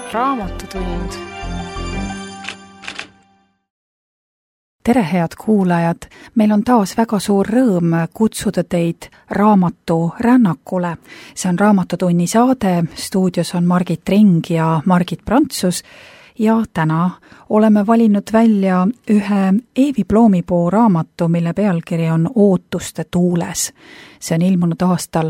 Raamatutund. Tere, head kuulajad! Meil on taas väga suur rõõm kutsuda teid Raamaturännakule. See on Raamatutunni saade, stuudios on Margit Ring ja Margit Prantsus ja täna oleme valinud välja ühe Eevi Ploomipuu raamatu, mille pealkiri on Ootuste tuules. See on ilmunud aastal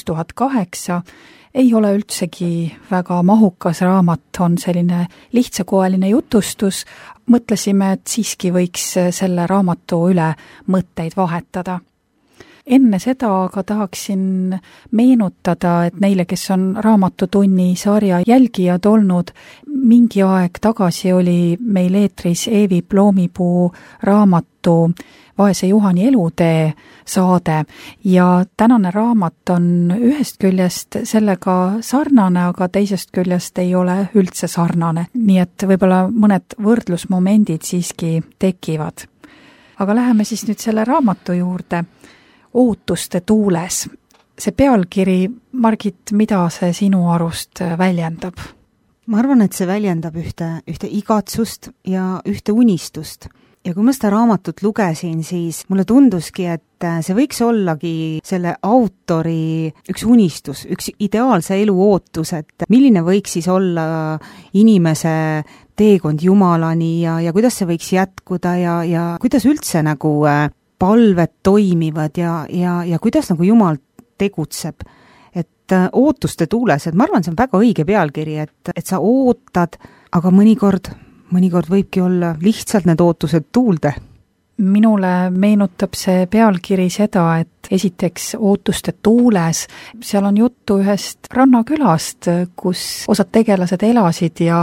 2008. Ei ole üldsegi väga mahukas raamat, on selline lihtsakoeline jutustus. Mõtlesime, et siiski võiks selle raamatu üle mõtteid vahetada. Enne seda aga tahaksin meenutada, et neile, kes on Raamatutunni sarja jälgijad olnud, mingi aeg tagasi oli meil eetris Eevi Ploomipuu raamatu Vaese Juhani elutee saade ja tänane raamat on ühest küljest sellega sarnane, aga teisest küljest ei ole üldse sarnane. Nii et võib-olla mõned võrdlusmomendid siiski tekivad. Aga läheme siis nüüd selle raamatu juurde. Ootuste tuules. See pealkiri, Margit, mida see sinu arust väljendab? Ma arvan, et see väljendab ühte igatsust ja ühte unistust. Ja kui ma seda raamatut lugesin, siis mulle tunduski, et see võiks ollagi selle autori üks unistus, üks ideaalse elu ootus, et milline võiks siis olla inimese teekond Jumalani ja kuidas see võiks jätkuda ja kuidas üldse nagu palved toimivad ja kuidas nagu Jumal tegutseb. Et ootuste tuules, et ma arvan, see on väga õige pealkiri, et sa ootad, aga mõnikord võibki olla lihtsalt need ootused tuulde. Minule meenutab see pealkiri seda, et esiteks Ootuste tuules, seal on juttu ühest rannakülast, kus osad tegelased elasid ja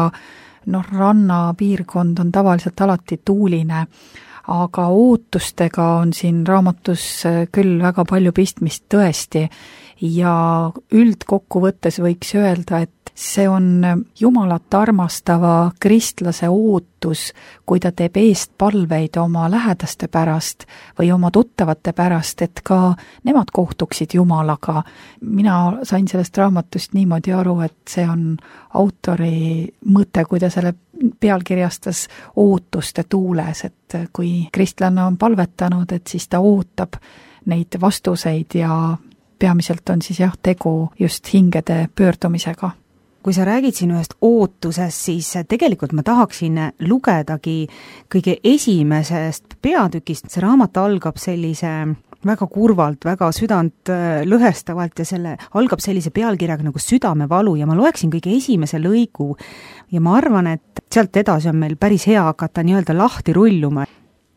rannapiirkond on tavaliselt alati tuuline, aga ootustega on siin raamatus küll väga palju pistmist tõesti ja üldkokkuvõttes võiks öelda, et see on Jumalat armastava kristlase ootus, kui ta teeb eest palveid oma lähedaste pärast või oma tuttavate pärast, et ka nemad kohtuksid Jumalaga. Mina sain sellest raamatust niimoodi aru, et see on autori mõte, kui ta selle pealkirjastas Ootuste tuules, et kui kristlane on palvetanud, et siis ta ootab neid vastuseid ja peamiselt on siis tegu just hingede pöördumisega. Kui sa räägid siin ühest ootusest, siis tegelikult ma tahaksin lugedagi kõige esimesest peatükist. See raamat algab sellise väga kurvalt, väga südant lõhestavalt ja algab sellise pealkirjaga nagu Südamevalu ja ma loeksin kõige esimese lõigu ja ma arvan, et sealt edasi on meil päris hea hakata nii-öelda lahti rulluma.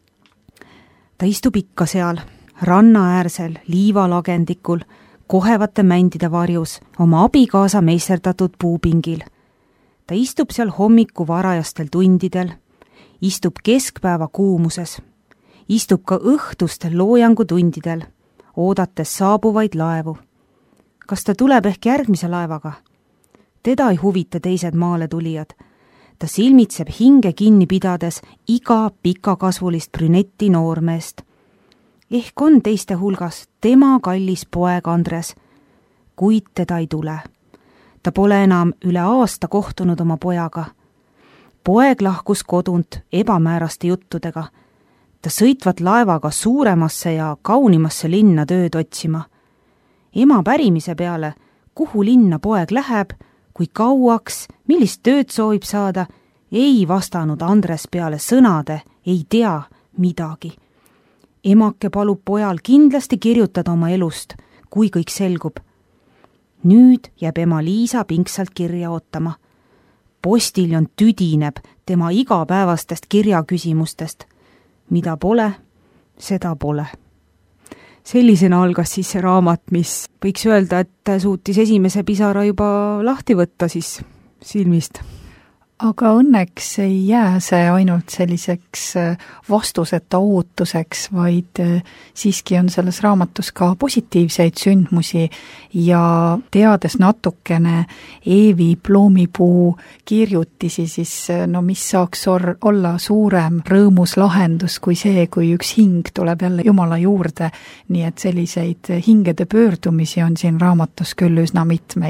Ta istub ikka seal, rannaäärsel, liivalagendikul, kohevate mändide varjus, oma abikaasa meisterdatud puupingil. Ta istub seal hommiku varajastel tundidel, istub keskpäeva kuumuses, istub ka õhtustel loojangutundidel, oodates saabuvaid laevu. Kas ta tuleb ehk järgmise laevaga? Teda ei huvita teised maale tulijad. Ta silmitseb hinge kinni pidades iga pikakasvulist brünetti noormeest. Ehk on teiste hulgas tema kallis poeg Andres, kuid teda ei tule. Ta pole enam üle aasta kohtunud oma pojaga. Poeg lahkus kodunt ebamääraste juttudega. Ta sõitvat laevaga suuremasse ja kaunimasse linna tööd otsima. Ema pärimise peale, kuhu linna poeg läheb, kui kauaks, millist tööd soovib saada, ei vastanud Andres peale sõnade, ei tea midagi. Emake palub pojal kindlasti kirjutada oma elust, kui kõik selgub. Nüüd jääb ema Liisa pingsalt kirja ootama. Postiljon tüdineb tema igapäevastest kirjaküsimustest. Mida pole, seda pole. Sellisena algas siis see raamat, mis võiks öelda, et suutis esimese pisara juba lahti võtta siis silmist. Aga õnneks ei jää see ainult selliseks vastuseta ootuseks, vaid siiski on selles raamatus ka positiivseid sündmusi ja teades natukene Eevi Ploomipuu kirjutisi, siis mis saaks olla suurem rõõmus lahendus kui see, kui üks hing tuleb jälle Jumala juurde, nii et selliseid hingede pöördumisi on siin raamatus küll üsna mitmeid.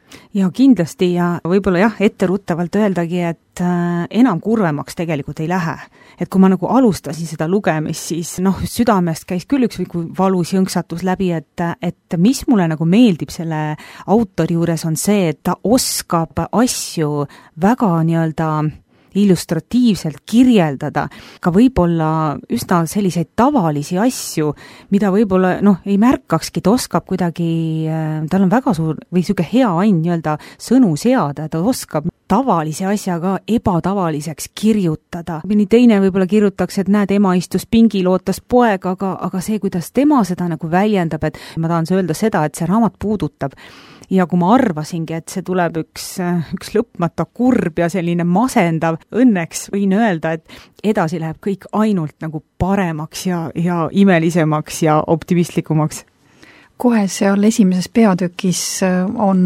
Ja kindlasti ja võib-olla jah, etteruttavalt öeldagi, et enam kurvemaks tegelikult ei lähe. Et kui ma nagu alustasin seda lugemist, siis südamest käis küll üks valus jõnksatus läbi, et mis mulle nagu meeldib selle autori juures on see, et ta oskab asju väga nii-öelda illustratiivselt kirjeldada ka võib-olla üsna selliseid tavalisi asju, mida võib-olla ei märkakski, ta oskab kuidagi, tal on väga suur või niisugune hea ain nii-öelda sõnu seada, ta oskab tavalise asja ka ebatavaliseks kirjutada. Mõni teine võib-olla kirjutaks, et näed, ema istus pingil, ootas poeg, aga see, kuidas tema seda nagu väljendab, et ma tahan öelda seda, et see raamat puudutab. Ja kui ma arvasingi, et see tuleb üks lõpmata kurb ja selline masendav, õnneks võin öelda, et edasi läheb kõik ainult nagu paremaks ja imelisemaks ja optimistlikumaks. Kohe seal esimeses peatükis on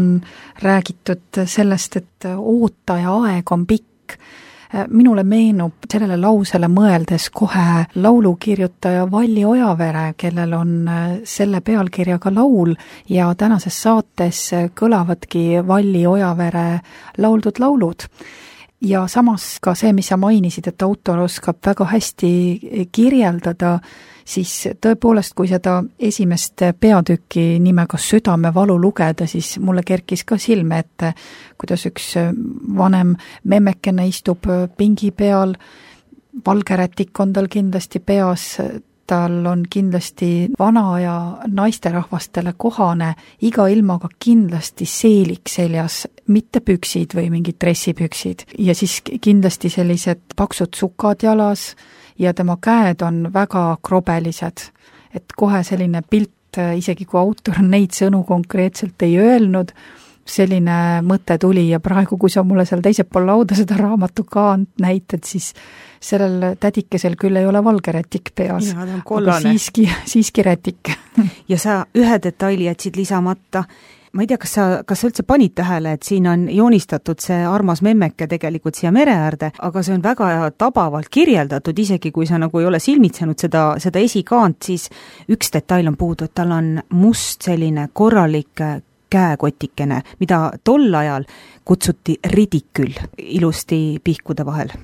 räägitud sellest, et ootaja aeg on pikk. Minule meenub sellele lausele mõeldes kohe laulukirjutaja Valli Ojavere, kellel on selle pealkirjaga laul ja tänases saates kõlavadki Valli Ojavere lauldud laulud. Ja samas ka see, mis sa mainisid, et autor oskab väga hästi kirjeldada, siis tõepoolest, kui seda esimest peatükki nimega Südamevalu lugeda, siis mulle kerkis ka silme ette, kuidas üks vanem memmekene istub pingi peal, valgerätik on tal kindlasti peas, tal on kindlasti vana ja naisterahvastele kohane iga ilmaga kindlasti seelik seljas, mitte püksid või mingid dressipüksid. Ja siis kindlasti sellised paksud sukad jalas ja tema käed on väga krobelised. Et kohe selline pilt, isegi kui autor neid sõnu konkreetselt ei öelnud, selline mõte tuli ja praegu, kui sa mulle seal teisel pool lauda seda raamatu ka näitad, siis sellel tädikesel küll ei ole valgerätik peas, aga siiski rätik. Ja sa ühe detaili jätsid lisamata. Ma ei tea, kas sa üldse panid tähele, et siin on joonistatud see armas memmeke tegelikult siia mere äärde, aga see on väga tabavalt kirjeldatud, isegi kui sa nagu ei ole silmitsenud seda esikaant, siis üks detail on puudu, et tal on must selline korralik käekotikene, mida tol ajal kutsuti ridikül ilusti pihkude vahel.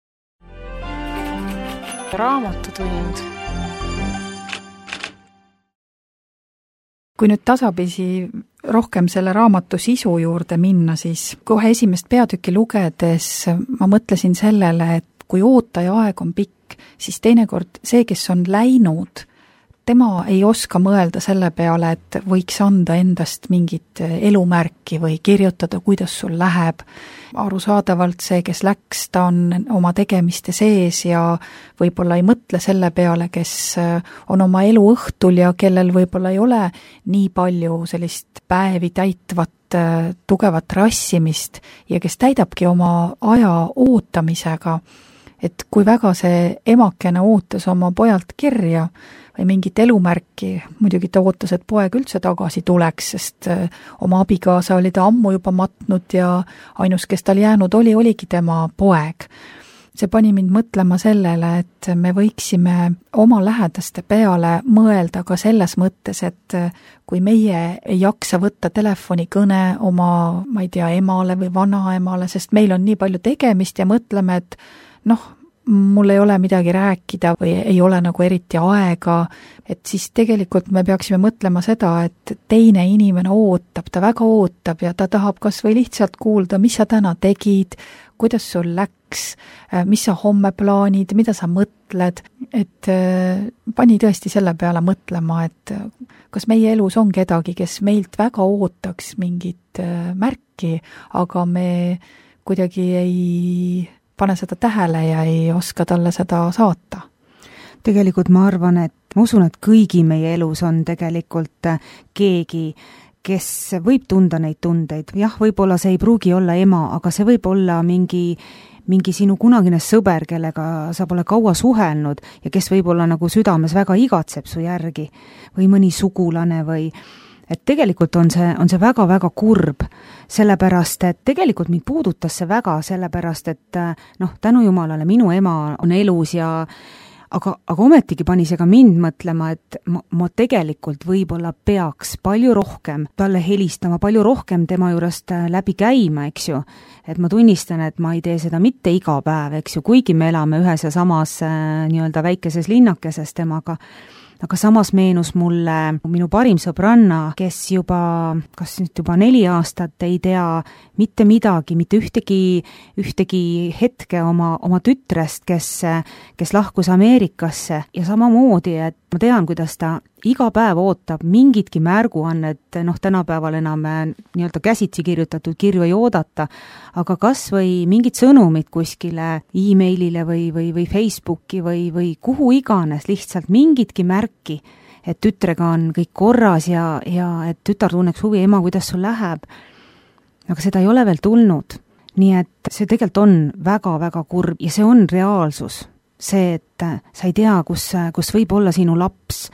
Raamatutund. Kui nüüd tasapisi rohkem selle raamatu sisu juurde minna, siis kohe esimest peatükki lugedes ma mõtlesin sellele, et kui ootaja aeg on pikk, siis teinekord see, kes on läinud, tema ei oska mõelda selle peale, et võiks anda endast mingit elumärki või kirjutada, kuidas sul läheb. Arusaadavalt see, kes läks, ta on oma tegemiste sees ja võib-olla ei mõtle selle peale, kes on oma elu õhtul ja kellel võib-olla ei ole nii palju sellist päevi täitvat tugevat rassimist ja kes täidabki oma aja ootamisega. Et kui väga see emakene ootas oma pojalt kirja või mingit elumärki, muidugi ta ootas, et poeg üldse tagasi tuleks, sest oma abikaasa oli ta ammu juba matnud ja ainus, kes tal jäänud oligi tema poeg. See pani mind mõtlema sellele, et me võiksime oma lähedaste peale mõelda ka selles mõttes, et kui meie ei jaksa võtta telefonikõne oma, ma ei tea, emale või vanaemale, sest meil on nii palju tegemist ja mõtleme, et mul ei ole midagi rääkida või ei ole nagu eriti aega, et siis tegelikult me peaksime mõtlema seda, et teine inimene ootab, ta väga ootab ja ta tahab kas või lihtsalt kuulda, mis sa täna tegid, kuidas sul läks, mis sa homme plaanid, mida sa mõtled, et pani tõesti selle peale mõtlema, et kas meie elus on kedagi, kes meilt väga ootaks mingit märki, aga me kuidagi ei pane seda tähele ja ei oska talle seda saata. Tegelikult ma arvan, et ma usun, et kõigi meie elus on tegelikult keegi, kes võib tunda neid tundeid. Jah, võib-olla see ei pruugi olla ema, aga see võib olla mingi sinu kunagine sõber, kellega sa pole kaua suhelnud ja kes võib-olla nagu südames väga igatseb su järgi või mõni sugulane või et tegelikult on see väga-väga kurb, sellepärast, et tegelikult mind puudutas see väga, sellepärast, et tänu Jumalale minu ema on elus aga ometigi pani see ka mind mõtlema, et ma tegelikult võib-olla peaks palju rohkem talle helistama, palju rohkem tema juurest läbi käima, eks ju. Et ma tunnistan, et ma ei tee seda mitte iga päev, eks ju, kuigi me elame ühes ja samas nii-öelda väikeses linnakeses temaga. Aga samas meenus mulle minu parim sõbranna, kes kas nüüd juba 4 aastat ei tea mitte midagi, mitte ühtegi hetke oma tütrest, kes lahkus Ameerikasse ja samamoodi, et ma tean, kuidas ta iga päev ootab mingitki märguannet, tänapäeval enam nii-öelda käsitsi kirjutatud kirju ei oodata, aga kas või mingid sõnumid kuskile e-mailile või Facebooki või kuhu iganes, lihtsalt mingitki märki, et tütrega on kõik korras ja et tütar tunneks huvi, ema, kuidas sul läheb. Aga seda ei ole veel tulnud. Nii et see tegelikult on väga-väga kurb ja see on reaalsus. See, et sa ei tea, kus võib olla sinu laps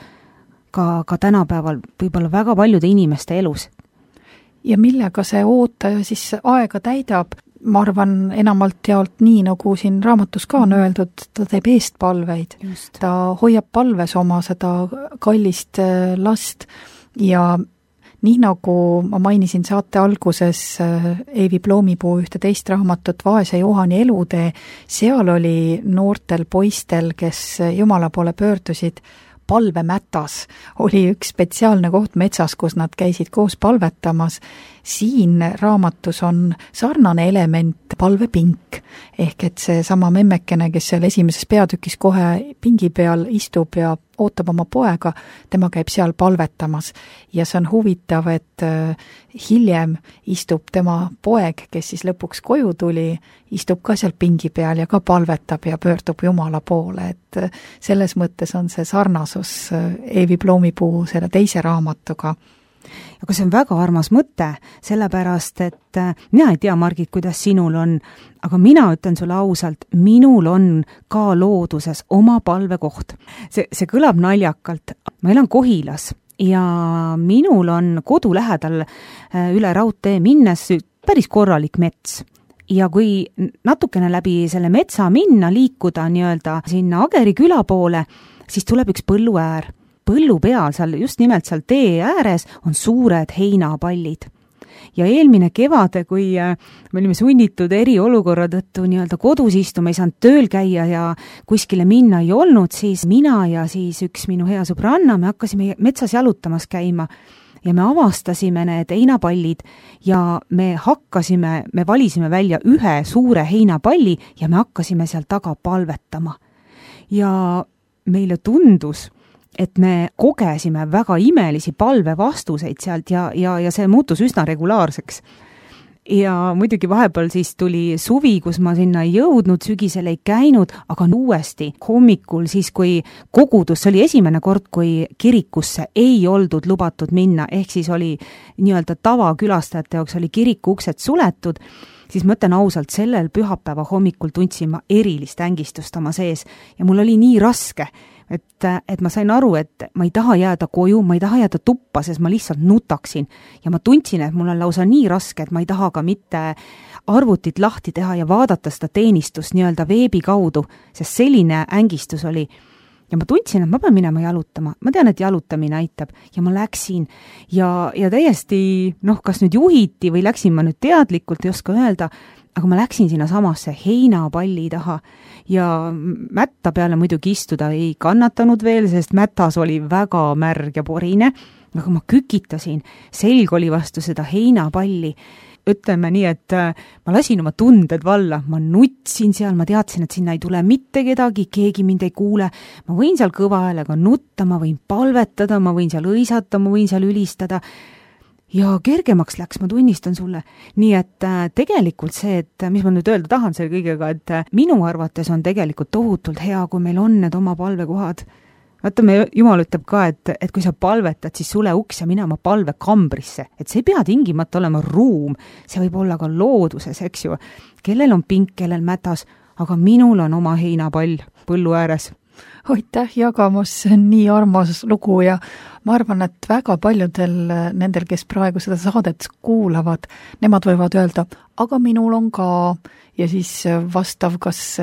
ka tänapäeval võib-olla väga paljude inimeste elus. Ja millega see ootaja siis aega täidab? Ma arvan enamalt jaolt nii, nagu siin raamatus ka on öeldud, ta teeb eestpalveid. Just. Ta hoiab palves oma seda kallist last ja nii nagu ma mainisin saate alguses Eevi Ploomipuu ühte teist raamatut Vaese Juhani elutee, seal oli noortel poistel, kes Jumala poole pöördusid, palvemätas oli üks spetsiaalne koht metsas, kus nad käisid koos palvetamas. Siin raamatus on sarnane element palvepink, ehk et see sama memmekene, kes seal esimeses peatükis kohe pingi peal istub ja ootab oma poega, tema käib seal palvetamas. Ja see on huvitav, et hiljem istub tema poeg, kes siis lõpuks koju tuli, istub ka seal pingi peal ja ka palvetab ja pöördub Jumala poole, et selles mõttes on see sarnasus Eevi Ploomipuu selle teise raamatuga. Aga see on väga armas mõte, sellepärast, et mina ei tea, Margit, kuidas sinul on, aga mina ütlen sulle ausalt, minul on ka looduses oma palvekoht. See kõlab naljakalt. Ma elan Kohilas ja minul on kodu lähedal üle raudtee minnes päris korralik mets. Ja kui natukene läbi selle metsa minna, liikuda nii-öelda sinna Ageri küla poole, siis tuleb üks põlluäär. Põllu peal, just nimelt seal tee ääres, on suured heinapallid. Ja eelmine kevade, kui me olime sunnitud eriolukorra tõttu nii-öelda kodus istuma, ei saanud tööl käia ja kuskile minna ei olnud, siis mina ja siis üks minu hea sõbranna, me hakkasime metsas jalutamas käima ja me avastasime need heinapallid ja me valisime välja ühe suure heinapalli ja me hakkasime seal taga palvetama. Ja meile tundus, et me kogesime väga imelisi palvevastuseid sealt ja see muutus üsna regulaarseks. Ja muidugi vahepeal siis tuli suvi, kus ma sinna ei jõudnud, sügisel ei käinud, aga uuesti hommikul siis, kui kogudus, see oli esimene kord, kui kirikusse ei oldud lubatud minna, ehk siis oli nii-öelda tavakülastajate jaoks oli kiriku uksed suletud, siis ma ütlen ausalt, sellel pühapäeva hommikul tundsin ma erilist ängistust oma sees ja mul oli nii raske, et ma sain aru, et ma ei taha jääda koju, ma ei taha jääda tuppa, sest ma lihtsalt nutaksin. Ja ma tundsin, et mul on lausa nii raske, et ma ei taha ka mitte arvutit lahti teha ja vaadata seda teenistust nii-öelda veebi kaudu, sest selline ängistus oli. Ja ma tundsin, et ma pean minema jalutama. Ma tean, et jalutamine aitab ja ma läksin ja täiesti, kas nüüd juhiti või läksin ma nüüd teadlikult, ei oska öelda, aga ma läksin sinna samasse heinapalli taha ja mätta peale muidugi istuda ei kannatanud veel, sest mätas oli väga märg ja porine, aga ma kükitasin, selg oli vastu seda heinapalli. Ütleme nii, et ma lasin oma tunded valla, ma nutsin seal, ma teadsin, et sinna ei tule mitte kedagi, keegi mind ei kuule, ma võin seal kõva häälega nutta, ma võin palvetada, ma võin seal õisata, ma võin seal ülistada ja kergemaks läks, ma tunnistan sulle. Nii et tegelikult see, et mis ma nüüd öelda tahan selle kõigega, et minu arvates on tegelikult tohutult hea, kui meil on need oma palvekohad. Vaata, Jumal ütleb ka, et kui sa palvetad, siis sule uks ja minema palvekambrisse. Et see ei pea tingimata olema ruum, see võib olla ka looduses, eks ju. Kellel on pink, kellel mätas, aga minul on oma heinapall põllu ääres. Aitäh jagamast, see on nii armas lugu ja ma arvan, et väga paljudel nendel, kes praegu seda saadet kuulavad, nemad võivad öelda, aga minul on ka ja siis vastav kas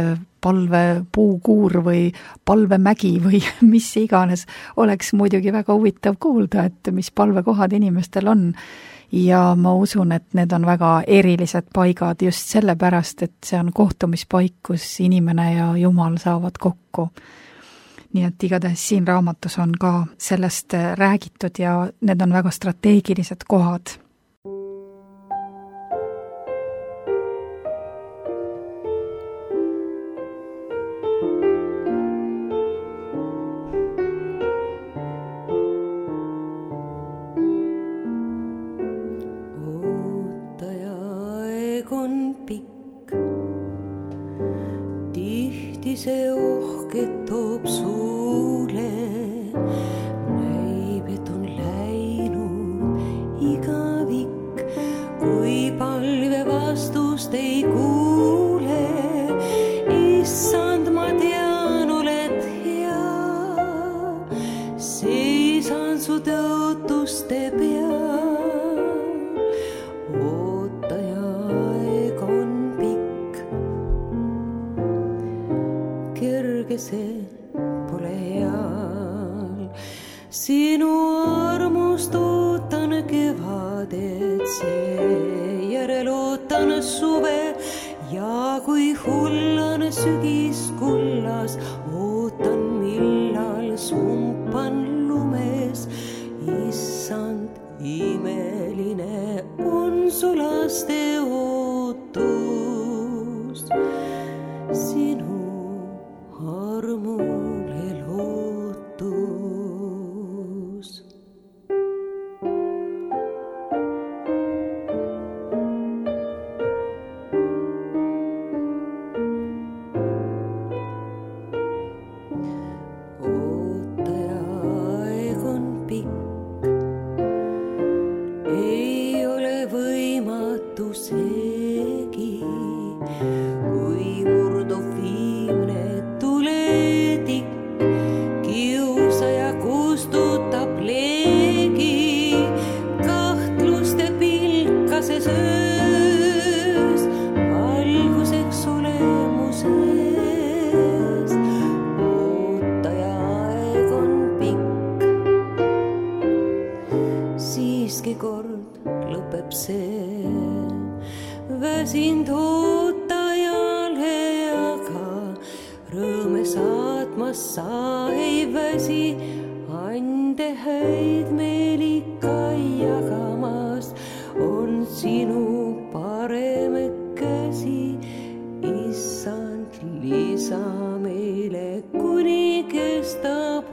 palvepuukuur või palvemägi või mis iganes, oleks muidugi väga huvitav kuulda, et mis palvekohad inimestel on. Ja ma usun, et need on väga erilised paigad just sellepärast, et see on kohtumispaik, kus inimene ja Jumal saavad kokku. Nii et igatahes siin raamatus on ka sellest räägitud ja need on väga strateegilised kohad. See ohket toob suule, näib, et on läinud igavik, kui palve vastust ei kuule. Issand, ma tean, oled hea, seisan su tõotuste peal, ootaja aeg on pikk. Kerge see pole heal, sinu armust ootan kevadet, seejärel ootan suve ja kui hull on sügis kullas, ootan millal sumpan lumes. Issand, imeline on su laste ootus, sinu armule lootus. Ootaja aeg on pikk, ei ole võimatu seegi, kui murdub viimne tuletik, kiusaja kustutab leegi, kahtluste pilkases öös, valguseks olemuses. Ootaja aeg on pikk, siiski kord lõpeb see, väsind ootajale, aga rõõme saatmas sa ei väsi, ande häid meil ikka jagamas on sinu parem käsi. Issand, lisa meile, kuni kestab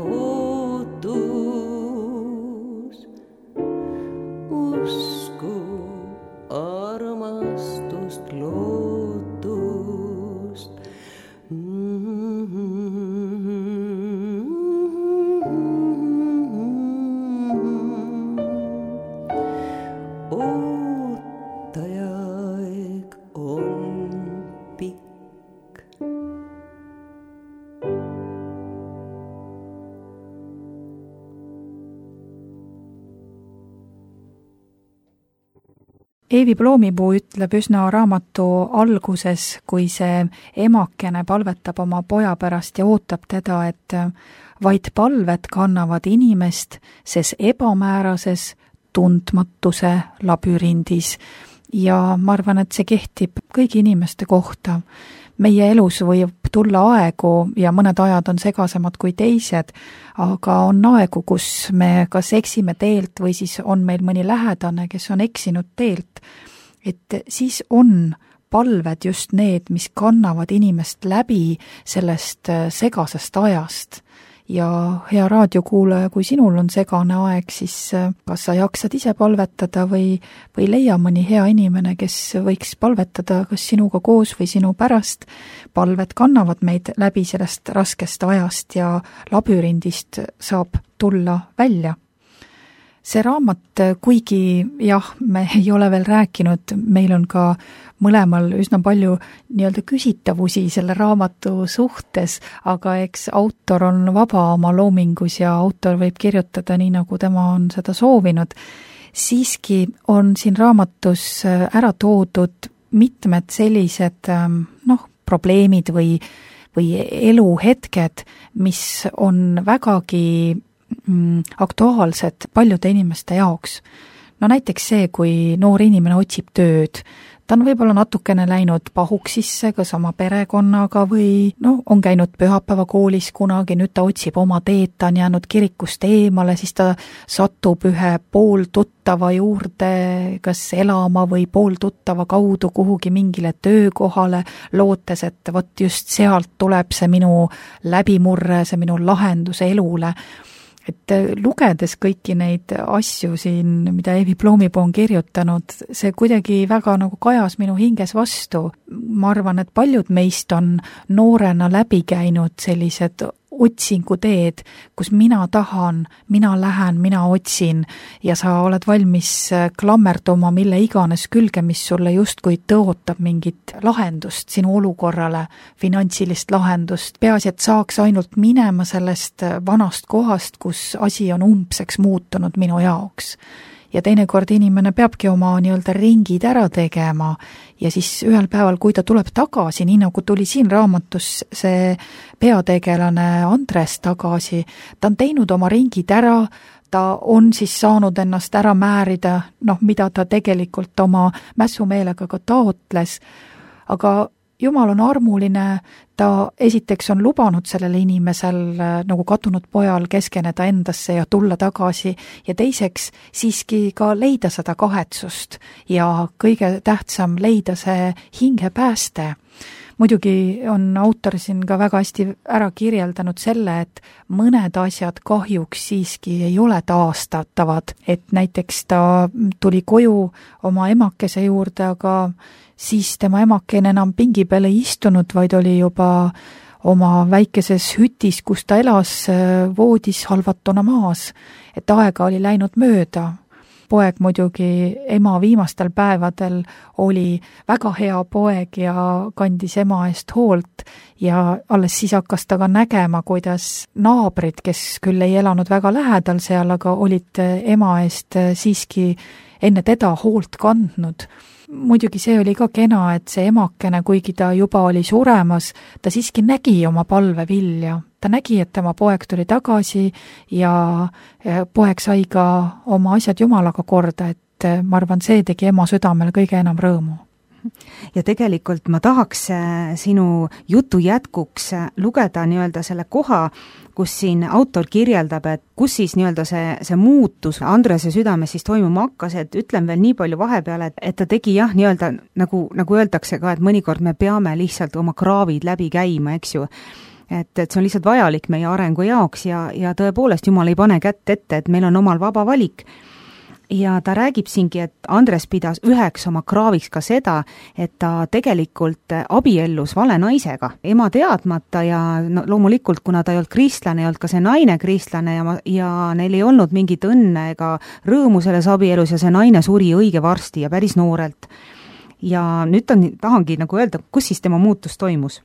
ootus. Usku, armastust, lootust. Ootaja aeg on pikk. Eevi Ploomipuu ütleb üsna raamatu alguses, kui see emakene palvetab oma poja pärast ja ootab teda, et vaid palved kannavad inimest ses ebamäärases tundmatuse labürindis. Ja ma arvan, et see kehtib kõigi inimeste kohta. Meie elus võib tulla aegu ja mõned ajad on segasemad kui teised, aga on aegu, kus me kas eksime teelt või siis on meil mõni lähedane, kes on eksinud teelt. Et siis on palved just need, mis kannavad inimest läbi sellest segasest ajast. Ja hea raadiokuulaja, kui sinul on segane aeg, siis kas sa jaksad ise palvetada või leia mõni hea inimene, kes võiks palvetada kas sinuga koos või sinu pärast. Palved kannavad meid läbi sellest raskest ajast ja labürindist saab tulla välja. See raamat, kuigi jah, me ei ole veel rääkinud, meil on ka mõlemal üsna palju nii-öelda küsitavusi selle raamatu suhtes, aga eks autor on vaba oma loomingus ja autor võib kirjutada nii, nagu tema on seda soovinud. Siiski on siin raamatus ära toodud mitmed sellised probleemid või või eluhetked, mis on vägagi aktuaalsed paljude inimeste jaoks. No näiteks see, kui noor inimene otsib tööd, ta on võib-olla natukene läinud pahuksisse kas oma perekonnaga või on käinud pühapäevakoolis kunagi, nüüd ta otsib oma teed, ta on jäänud kirikust eemale, siis ta satub ühe pooltuttava juurde kas elama või pooltuttava kaudu kuhugi mingile töökohale, lootes, et vot just sealt tuleb see minu läbimurre, see minu lahendus elule. Et lugedes kõiki neid asju siin, mida Eevi Ploomipuu on kirjutanud, see kuidagi väga nagu kajas minu hinges vastu. Ma arvan, et paljud meist on noorena läbi käinud sellised otsinguteed, kus mina tahan, mina lähen, mina otsin ja sa oled valmis klammerduma mille iganes külge, mis sulle justkui tõotab mingit lahendust sinu olukorrale, finantsilist lahendust. Peaasi, et saaks ainult minema sellest vanast kohast, kus asi on umbseks muutunud minu jaoks. Ja teinekord inimene peabki oma nii-öelda ringid ära tegema ja siis ühel päeval, kui ta tuleb tagasi, nii nagu tuli siin raamatus see peategelane Andres tagasi, ta on teinud oma ringid ära, ta on siis saanud ennast ära määrida, mida ta tegelikult oma mässumeelega ka taotles, aga Jumal on armuline, ta esiteks on lubanud sellele inimesel nagu kadunud pojal keskeneda endasse ja tulla tagasi ja teiseks siiski ka leida seda kahetsust ja kõige tähtsam leida see hingepääste. Muidugi on autor siin ka väga hästi ära kirjeldanud selle, et mõned asjad kahjuks siiski ei ole taastatavad, et näiteks ta tuli koju oma emakese juurde, aga siis tema emakene enam pingi peale ei istunud, vaid oli juba oma väikeses hütis, kus ta elas, voodis halvatuna maas, et aega oli läinud mööda. Poeg muidugi ema viimastel päevadel oli väga hea poeg ja kandis ema eest hoolt ja alles siis hakkas ta ka nägema, kuidas naabrid, kes küll ei elanud väga lähedal seal, aga olid ema eest siiski enne teda hoolt kandnud. Muidugi see oli ka kena, et see emakene, kuigi ta juba oli suremas, ta siiski nägi oma palve vilja. Ta nägi, et tema poeg tuli tagasi ja poeg sai ka oma asjad Jumalaga korda, et ma arvan, see tegi ema südamele kõige enam rõõmu. Ja tegelikult ma tahaks sinu jutu jätkuks lugeda nii-öelda selle koha, kus siin autor kirjeldab, et kus siis nii-öelda see muutus Andrese südames siis toimuma hakkas, et ütlen veel nii palju vahepeal, et ta tegi jah, nii-öelda nagu öeldakse ka, et mõnikord me peame lihtsalt oma kraavid läbi käima, eks ju. Et see on lihtsalt vajalik meie arengu jaoks ja tõepoolest Jumal ei pane kätt ette, et meil on omal vaba valik. Ja ta räägib siingi, et Andres pidas üheks oma kraaviks ka seda, et ta tegelikult abiellus vale naisega, ema teadmata ja loomulikult, kuna ta ei olnud kristlane, ei olnud ka see naine kristlane ja neil ei olnud mingit õnne ega rõõmu selles abielus ja see naine suri õige varsti ja päris noorelt. Ja nüüd tahangi nagu öelda, kus siis tema muutus toimus.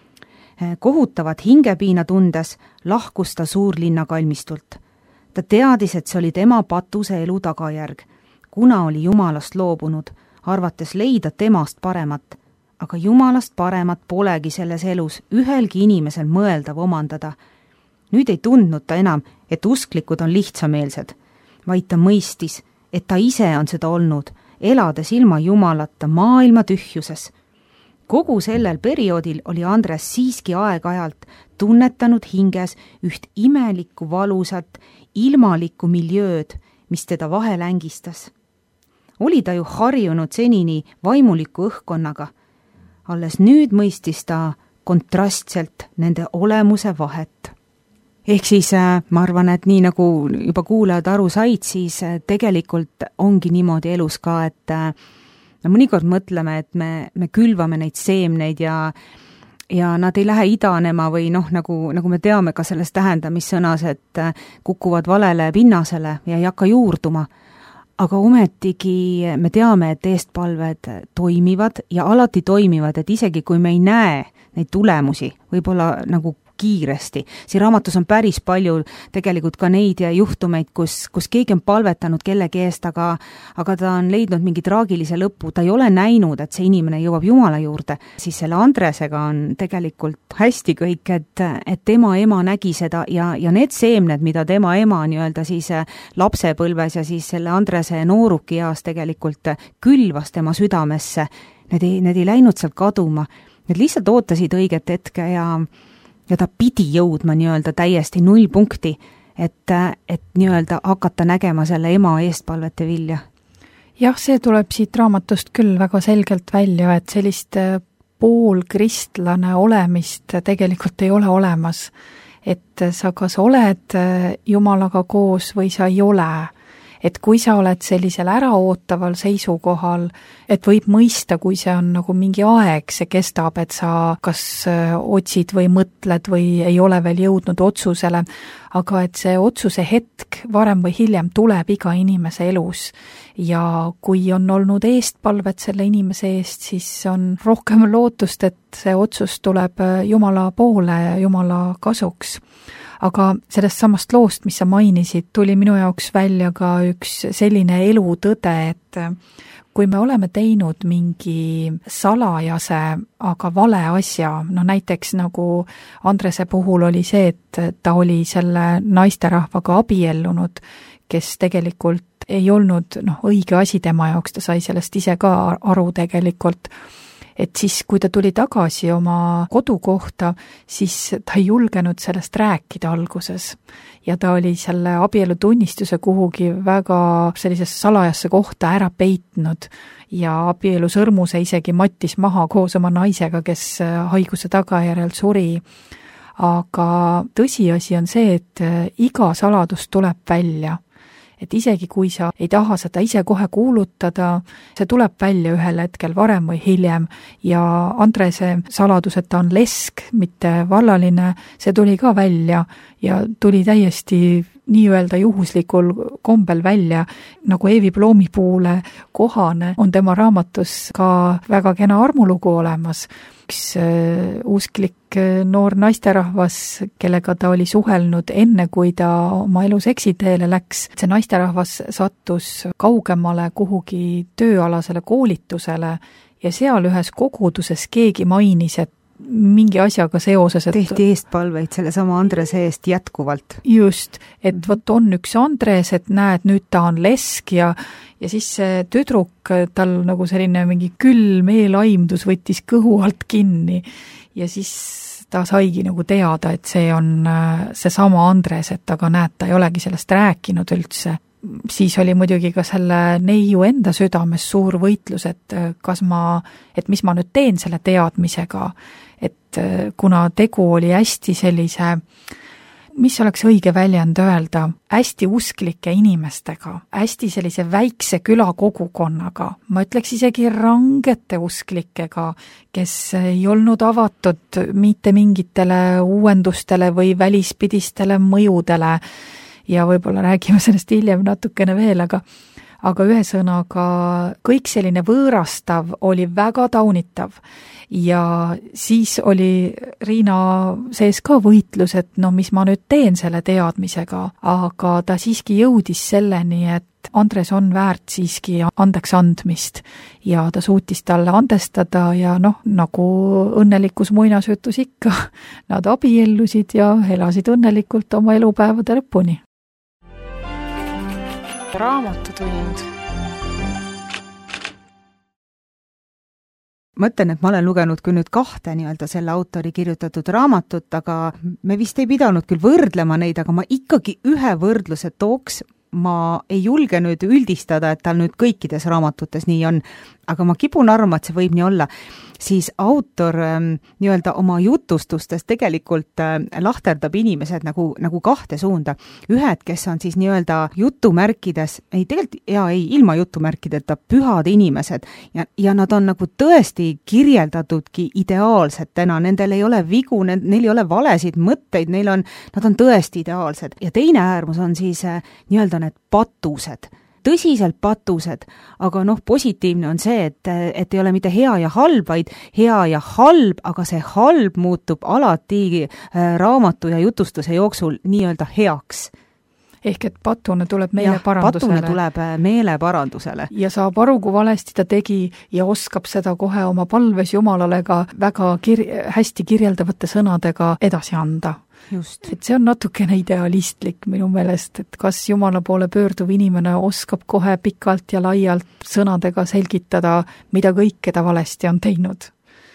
Kohutavat hingepiina tundes lahkus ta suurlinna kalmistult. Ta teadis, et see oli tema patuse elu tagajärg, kuna oli Jumalast loobunud, arvates leida temast paremat, aga Jumalast paremat polegi selles elus ühelgi inimesel mõeldav omandada. Nüüd ei tundnud ta enam, et usklikud on lihtsameelsed, vaid ta mõistis, et ta ise on seda olnud, elades ilma Jumalata maailma tühjuses. Kogu sellel perioodil oli Andres siiski aeg-ajalt tunnetanud hinges üht imelikku valusat, ilmalikku miljööd, mis teda vahel ängistas. Oli ta ju harjunud senini vaimuliku õhkkonnaga. Alles nüüd mõistis ta kontrastselt nende olemuse vahet. Ehk siis ma arvan, et nii nagu juba kuulajad aru said, siis tegelikult ongi niimoodi elus ka, et mõnikord mõtleme, et me külvame neid seemneid ja nad ei lähe idanema või nagu me teame ka selles tähendamissõnas, et kukuvad valele pinnasele ja ei hakka juurduma. Aga ometigi me teame, et eestpalved toimivad ja alati toimivad, et isegi kui me ei näe neid tulemusi, võib-olla nagu kiiresti. Siin raamatus on päris palju tegelikult ka neid juhtumeid, kus keegi on palvetanud kellegi eest, aga ta on leidnud mingi traagilise lõpu, ta ei ole näinud, et see inimene jõuab Jumala juurde. Siis selle Andresega on tegelikult hästi kõik, et tema ema nägi seda ja need seemned, mida tema ema nii-öelda siis lapsepõlves ja siis selle Andrese nooruki eas tegelikult külvas tema südamesse, need ei läinud sealt kaduma. Need lihtsalt ootasid õiget hetke ja ta pidi jõudma nii-öelda täiesti nullpunkti, et nii-öelda hakata nägema selle ema eestpalvete vilja. Jah, see tuleb siit raamatust küll väga selgelt välja, et sellist poolkristlane olemist tegelikult ei ole olemas. Et sa kas oled Jumalaga koos või sa ei ole. Et kui sa oled sellisel äraootaval seisukohal, et võib mõista, kui see on nagu mingi aeg, see kestab, et sa kas otsid või mõtled või ei ole veel jõudnud otsusele, aga et see otsuse hetk varem või hiljem tuleb iga inimese elus. Ja kui on olnud eestpalvet selle inimese eest, siis on rohkem lootust, et see otsus tuleb Jumala poole ja Jumala kasuks. Aga sellest samast loost, mis sa mainisid, tuli minu jaoks välja ka üks selline elutõde, et kui me oleme teinud mingi salajase, aga vale asja, no näiteks nagu Andrese puhul oli see, et ta oli selle naisterahvaga abiellunud, kes tegelikult ei olnud õige asi tema jaoks, ta sai sellest ise ka aru tegelikult. Et siis, kui ta tuli tagasi oma kodukohta, siis ta ei julgenud sellest rääkida alguses. Ja ta oli selle abielutunnistuse kuhugi väga sellisesse salajasse kohta ära peitnud ja abielusõrmuse isegi mattis maha koos oma naisega, kes haiguse tagajärjel suri. Aga tõsiasi on see, et iga saladus tuleb välja. Et isegi kui sa ei taha seda ise kohe kuulutada, see tuleb välja ühel hetkel varem või hiljem ja Andrese saladus, et ta on lesk, mitte vallaline, see tuli ka välja ja tuli täiesti nii-öelda juhuslikul kombel välja, nagu Eevi Ploomipuule kohane on tema raamatus ka väga kena armulugu olemas. Üks usklik noor naisterahvas, kellega ta oli suhelnud enne, kui ta oma elus eksiteele läks. See naisterahvas sattus kaugemale kuhugi tööalasele koolitusele ja seal ühes koguduses keegi mainis, et mingi asjaga seoses, et tehti eestpalveid selle sama Andrese eest jätkuvalt. Just, et võt on üks Andres, et näed, nüüd ta on lesk ja siis see tüdruk, tal nagu selline mingi külm eelaimdus võttis kõhu alt kinni ja siis ta saigi nagu teada, et see on see sama Andres, et aga näed, ta ei olegi sellest rääkinud üldse. Siis oli muidugi ka selle neiu enda südames suur võitlus, et mis ma nüüd teen selle teadmisega, et kuna tegu oli hästi sellise, mis oleks õige väljend öelda, hästi usklike inimestega, hästi sellise väikse külakogukonnaga, ma ütleks isegi rangete usklikega, kes ei olnud avatud mitte mingitele uuendustele või välispidistele mõjudele, ja võib-olla räägime sellest hiljem natukene veel, aga ühesõnaga kõik selline võõrastav oli väga taunitav ja siis oli Riina sees ka võitlus, et mis ma nüüd teen selle teadmisega, aga ta siiski jõudis selleni, et Andres on väärt siiski andeks andmist ja ta suutis talle andestada ja nagu õnnelikus muinasjutus ikka, nad abiellusid ja elasid õnnelikult oma elupäevade lõpuni. Raamatutund. Ma ütlen, et ma olen lugenud küll nüüd 2 nii-öelda selle autori kirjutatud raamatut, aga me vist ei pidanud küll võrdlema neid, aga ma ikkagi ühe võrdluse tooks. Ma ei julge nüüd üldistada, et tal nüüd kõikides raamatutes nii on, aga ma kipun arvama, et see võib nii olla. Siis autor nii-öelda oma jutustustes tegelikult lahterdab inimesed nagu 2 suunda. Ühed, kes on siis nii-öelda jutumärkides, ilma jutumärkideta pühad inimesed ja nad on nagu tõesti kirjeldatudki ideaalsetena, nendel ei ole vigu, neil ei ole valesid mõtteid, nad on tõesti ideaalsed. Ja teine äärmus on siis nii-öelda need patused. tõsiselt patused, aga positiivne on see, et ei ole mitte hea ja halb, vaid hea ja halb, aga see halb muutub alati raamatu ja jutustuse jooksul nii-öelda heaks. Ehk et patune tuleb meeleparandusele. Patune tuleb meeleparandusele. Ja saab aru, kui valesti ta tegi ja oskab seda kohe oma palves Jumalale ka väga hästi kirjeldavate sõnadega edasi anda. Just. Et see on natukene idealistlik minu meelest, et kas Jumala poole pöörduv inimene oskab kohe pikalt ja laialt sõnadega selgitada, mida kõike ta valesti on teinud.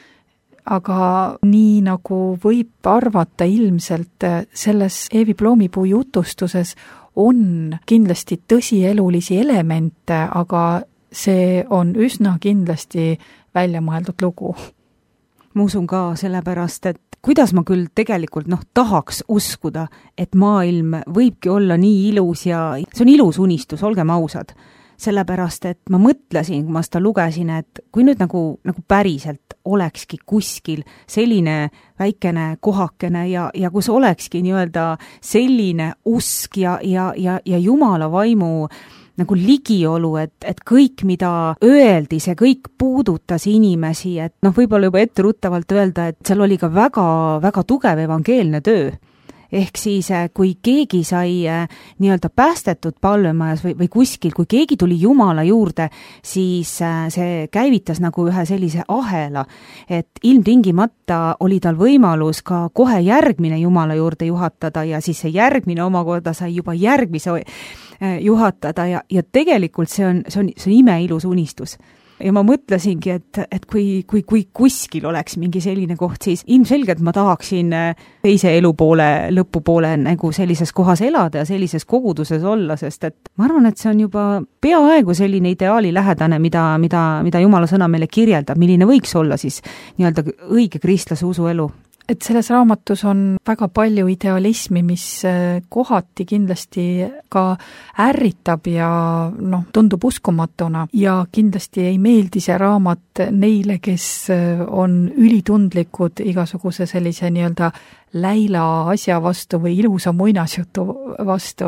Aga nii nagu võib arvata ilmselt selles Eevi Ploomipuu jutustuses on kindlasti tõsielulisi elemente, aga see on üsna kindlasti väljamõeldud lugu. Ma usun ka sellepärast, et kuidas ma küll tegelikult tahaks uskuda, et maailm võibki olla nii ilus ja see on ilus unistus, olgem ausad. Sellepärast, et ma mõtlesin, kui ma seda lugesin, et kui nüüd nagu päriselt olekski kuskil selline väikene kohakene ja kus olekski nii-öelda selline usk ja Jumala vaimu nagu ligiolu, et kõik, mida öeldi, see kõik puudutas inimesi, et võib-olla juba etteruttavalt öelda, et seal oli ka väga, väga tugev evangeelne töö. Ehk siis, kui keegi sai nii-öelda päästetud palvemajas või kuskil, kui keegi tuli Jumala juurde, siis see käivitas nagu ühe sellise ahela, et ilmtingimata oli tal võimalus ka kohe järgmine Jumala juurde juhatada ja siis see järgmine omakorda sai juba järgmise juhatada ja tegelikult see on imeilus unistus. Ja ma mõtlesingi, et kui kuskil oleks mingi selline koht, siis ilmselgelt ma tahaksin teise elupoole, lõpupoole nagu sellises kohas elada ja sellises koguduses olla, sest et ma arvan, et see on juba peaaegu selline ideaali lähedane, mida Jumala sõna meile kirjeldab, milline võiks olla siis nii-öelda õige kristlase usuelu. Et selles raamatus on väga palju idealismi, mis kohati kindlasti ka ärritab ja tundub uskumatuna ja kindlasti ei meeldi see raamat neile, kes on ülitundlikud igasuguse sellise nii-öelda läila asja vastu või ilusa muinasjutu vastu.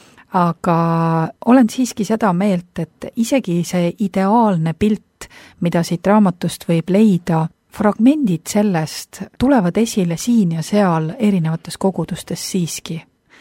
Aga olen siiski seda meelt, et isegi see ideaalne pilt, mida siit raamatust võib leida, fragmendid sellest tulevad esile siin ja seal erinevates kogudustes siiski.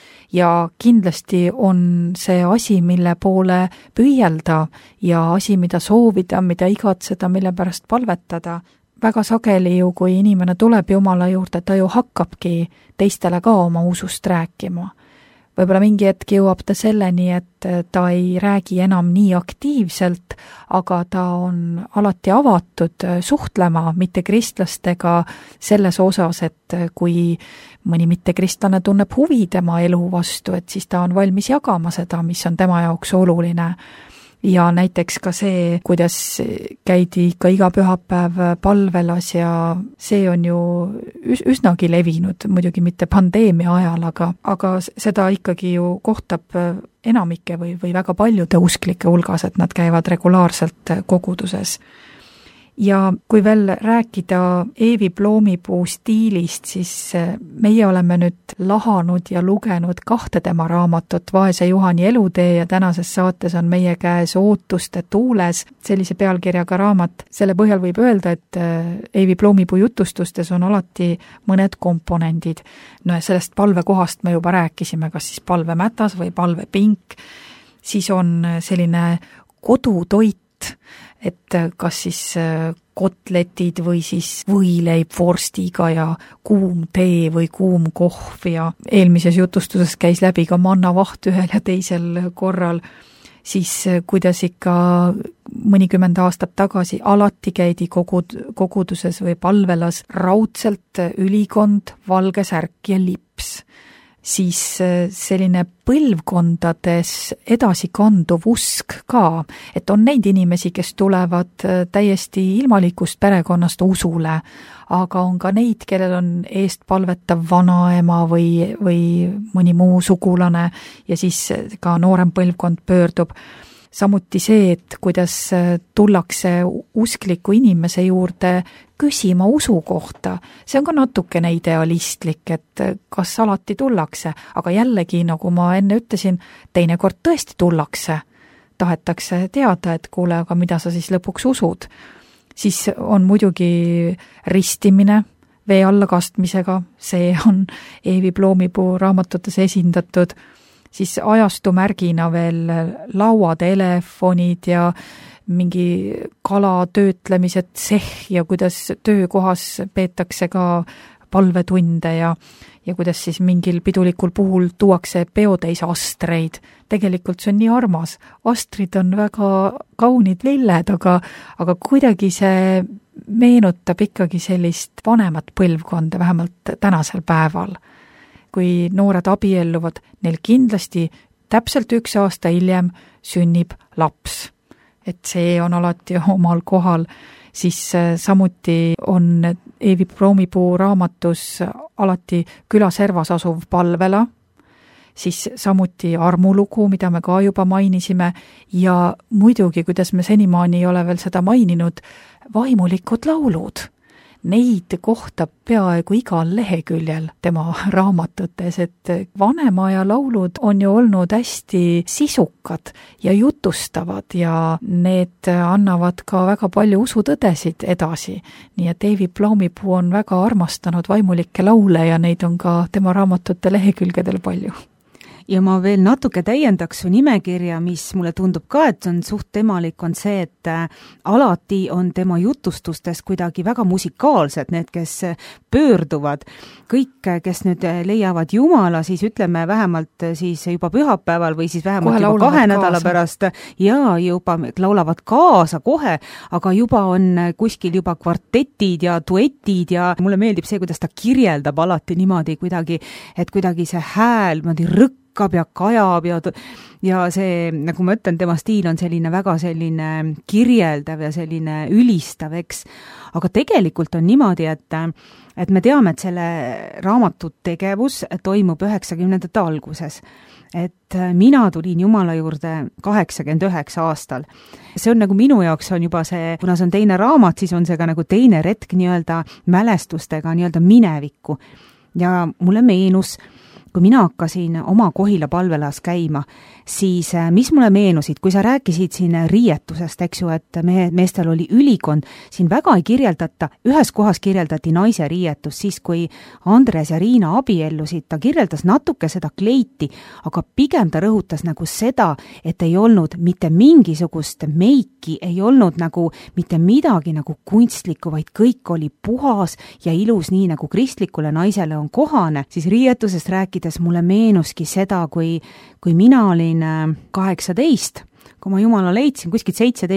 Ja kindlasti on see asi, mille poole püüelda ja asi, mida soovida, mida igatseda, mille pärast palvetada. Väga sageli ju, kui inimene tuleb Jumala juurde, ta ju hakkabki teistele ka oma usust rääkima. Võib-olla mingi hetk jõuab ta selleni, et ta ei räägi enam nii aktiivselt, aga ta on alati avatud suhtlema mittekristlastega selles osas, et kui mõni mittekristlane tunneb huvi tema elu vastu, et siis ta on valmis jagama seda, mis on tema jaoks oluline. Ja näiteks ka see, kuidas käidi ikka iga pühapäev palvelas ja see on ju üsnagi levinud, muidugi mitte pandeemia ajal, aga seda ikkagi ju kohtab enamike või väga paljude usklike hulgas, et nad käivad regulaarselt koguduses. Ja kui veel rääkida Eevi Ploomipuu stiilist, siis meie oleme nüüd lahanud ja lugenud 2 tema raamatut, Vaese Juhani elutee ja tänases saates on meie käes Ootuste tuules, sellise pealkirjaga raamat. Selle põhjal võib öelda, et Eevi Ploomipuu jutustustes on alati mõned komponendid. Sellest palvekohast me juba rääkisime, kas siis palvemätas või palvepink, siis on selline kodutoit, et kas siis kotletid või siis võileib vorstiga ja kuum tee või kuum kohv ja eelmises jutustuses käis läbi ka mannavaht ühel ja teisel korral, siis kuidas ikka mõnikümmend aastat tagasi alati käidi koguduses või palvelas raudselt ülikond, valge särk ja lips. Siis selline põlvkondades edasikanduv usk ka, et on neid inimesi, kes tulevad täiesti ilmalikust perekonnast usule, aga on ka neid, kellel on eest palvetav vanaema või mõni muu sugulane ja siis ka noorem põlvkond pöördub. Samuti see, et kuidas tullakse uskliku inimese juurde küsima usu kohta, see on ka natukene idealistlik, et kas alati tullakse, aga jällegi, nagu ma enne ütlesin, teinekord tõesti tullakse. tahetakse teada, et kuule, aga mida sa siis lõpuks usud. Siis on muidugi ristimine vee alla kastmisega, see on Eevi Ploomipuu raamatutes esindatud, siis ajastumärgina veel lauatelefonid ja mingi kala töötlemised ja kuidas töökohas peetakse ka palvetunde ja kuidas siis mingil pidulikul puhul tuuakse peotäis astreid. Tegelikult see on nii armas. Astrid on väga kaunid lilled, aga kuidagi see meenutab ikkagi sellist vanemat põlvkonda, vähemalt tänasel päeval. Kui noored abielluvad, neil kindlasti täpselt 1 aasta hiljem sünnib laps. Et see on alati omal kohal. Siis samuti on Eevi Ploomipuu raamatus alati külaservas asuv palvela, siis samuti armulugu, mida me ka juba mainisime, ja muidugi, kuidas me senimaani ei ole veel seda maininud, vaimulikud laulud. Neid kohtab peaaegu igal leheküljel tema raamatutes, et vanema aja laulud on ju olnud hästi sisukad ja jutustavad ja need annavad ka väga palju usutõdesid edasi. Nii et Eevi Ploomipuu on väga armastanud vaimulikke laule ja neid on ka tema raamatute lehekülgedel palju. Ja ma veel natuke täiendaks su nimekirja, mis mulle tundub ka, et on suht temalik, on see, et alati on tema jutustustes kuidagi väga musikaalsed, need, kes pöörduvad. Kõik, kes nüüd leiavad Jumala, siis ütleme vähemalt siis juba pühapäeval või siis vähemalt kohe juba 2 nädala pärast ja juba laulavad kaasa kohe, aga juba on kuskil juba kvartetid ja duetid ja mulle meeldib see, kuidas ta kirjeldab alati niimoodi kuidagi, et kuidagi see hääl rõkkab ja kajab ja see, nagu ma ütlen, tema stiil on selline väga selline kirjeldav ja selline ülistav, eks. Aga tegelikult on niimoodi, et me teame, et selle raamatu tegevus toimub 90ndate alguses. Et mina tulin Jumala juurde 89 aastal. See on nagu minu jaoks on juba see, kuna see on teine raamat, siis on see ka nagu teine retk nii-öelda mälestustega nii-öelda minevikku. Ja mulle meenus, kui mina hakkasin oma Kohila palvelas käima, siis mis mulle meenusid, kui sa rääkisid siin riietusest, eks ju, et meestel oli ülikond, siin väga ei kirjeldata, ühes kohas kirjeldati naise riietus, siis kui Andres ja Riina abiellusid, ta kirjeldas natuke seda kleiti, aga pigem ta rõhutas nagu seda, et ei olnud mitte mingisugust meiki, ei olnud nagu mitte midagi nagu kunstlikku, vaid kõik oli puhas ja ilus, nii nagu kristlikule naisele on kohane. Siis riietusest rääkides mulle meenuski seda, kui mina olin 18, kui ma Jumala leidsin, kuskil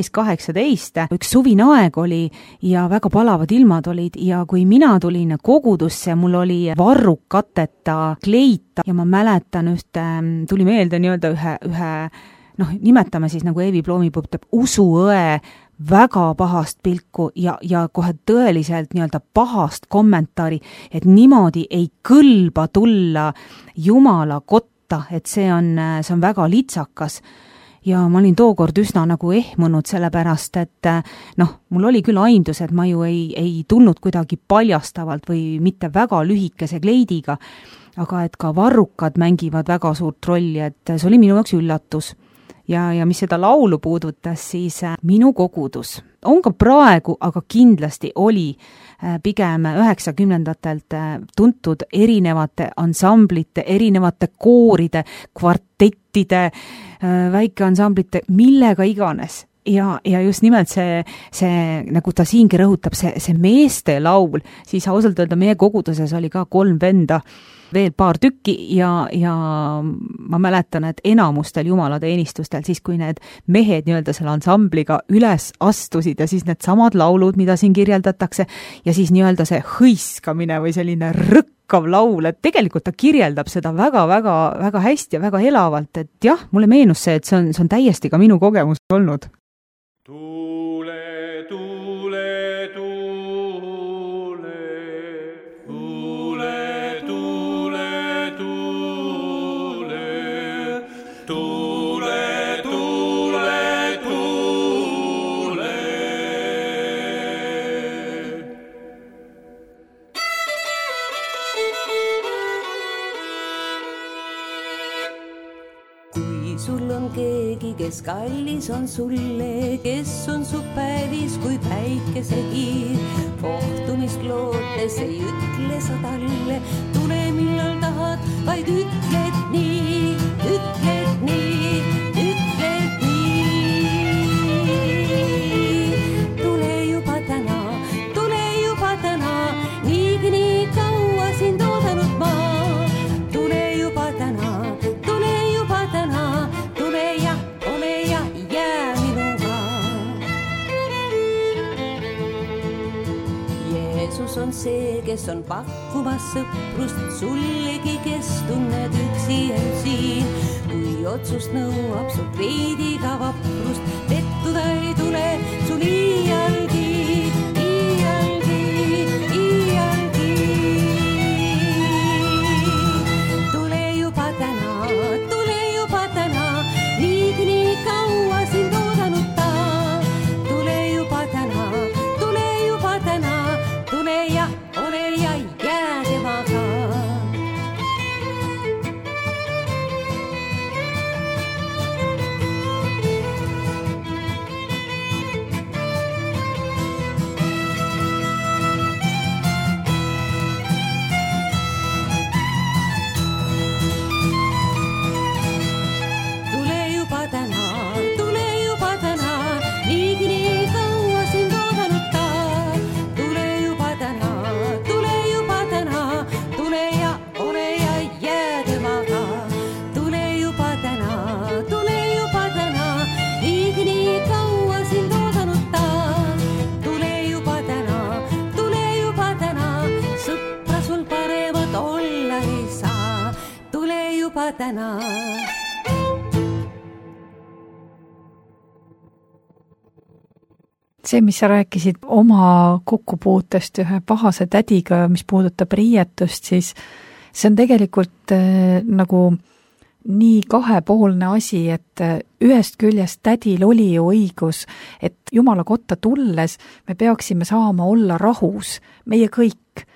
17-18, üks suvine aeg oli ja väga palavad ilmad olid ja kui mina tulin kogudusse, mul oli varrukateta kleit ja ma mäletan tuli meelde nii-öelda ühe nimetame siis nagu Eevi Ploomipuu ütleb, usuõe väga pahast pilku ja kohe tõeliselt nii-öelda pahast kommentaari, et niimoodi ei kõlba tulla Jumala kotta, et see on väga litsakas. Ja ma olin tookord üsna nagu ehmunud sellepärast, et mul oli küll aimdus, et ma ju ei tulnud kuidagi paljastavalt või mitte väga lühikese kleidiga, aga et ka varrukad mängivad väga suurt rolli, et see oli minu jaoks üllatus. Ja mis seda laulu puudutas, siis minu kogudus on ka praegu, aga kindlasti oli pigem 90ndatelt tuntud erinevate ansamblite, erinevate kooride, kvartettide, väikeansamblite, millega iganes. Ja just nimelt see, nagu ta siingi rõhutab, see meeste laul, siis ausalt öelda meie koguduses oli ka 3 venda, veel paar tükki ja ma mäletan, et enamustel jumalateenistustel, siis kui need mehed nii-öelda selle ansambliga üles astusid ja siis need samad laulud, mida siin kirjeldatakse ja siis nii-öelda see hõiskamine või selline rõkkav laul, et tegelikult ta kirjeldab seda väga hästi ja väga elavalt, et jah, mulle meenus see, et see on täiesti ka minu kogemus olnud. sul on keegi, kes kallis on sulle, kes on su päevis kui päikesekiir. Kohtumist lootes ei ütle sa talle, tule millal tahad, vaid ütled nii, ütled nii, ütled nii. Tule juba täna, niigi nii kaua sind oodanud ma. Tule juba täna, tule ja ole ja jää minuga. Jeesus on see, kes on pakkumas sõprust sullegi, kes tunned üksi end siin. Kui otsust nõuab su veidiga vaprust, pettuda ei tule sul iialgi. Täna. See, mis sa rääkisid oma kokkupuutest ühe pahase tädiga, mis puudutab riietust, siis see on tegelikult nagu nii kahepoolne asi, et ühest küljest tädil oli ju õigus, et Jumala kotta tulles me peaksime saama olla rahus, meie kõik.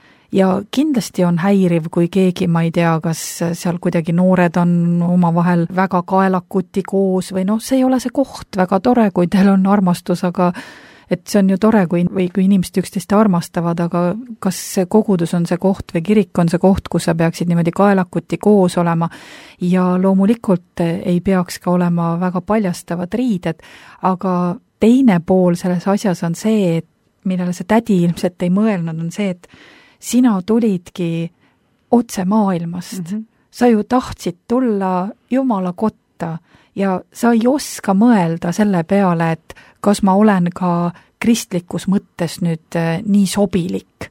Ja kindlasti on häiriv, kui keegi, ma ei tea, kas seal kuidagi noored on omavahel väga kaelakuti koos või see ei ole see koht, väga tore, kui teil on armastus, aga et see on ju tore, kui inimesed üksteist armastavad, aga kas see kogudus on see koht või kirik on see koht, kus sa peaksid niimoodi kaelakuti koos olema ja loomulikult ei peaks ka olema väga paljastavad riided, aga teine pool selles asjas on see, et millele see tädi ilmselt ei mõelnud, on see, et sina tulidki otse maailmast. Sa ju tahtsid tulla Jumala kotta ja sa ei oska mõelda selle peale, et kas ma olen ka kristlikus mõttes nüüd nii sobilik,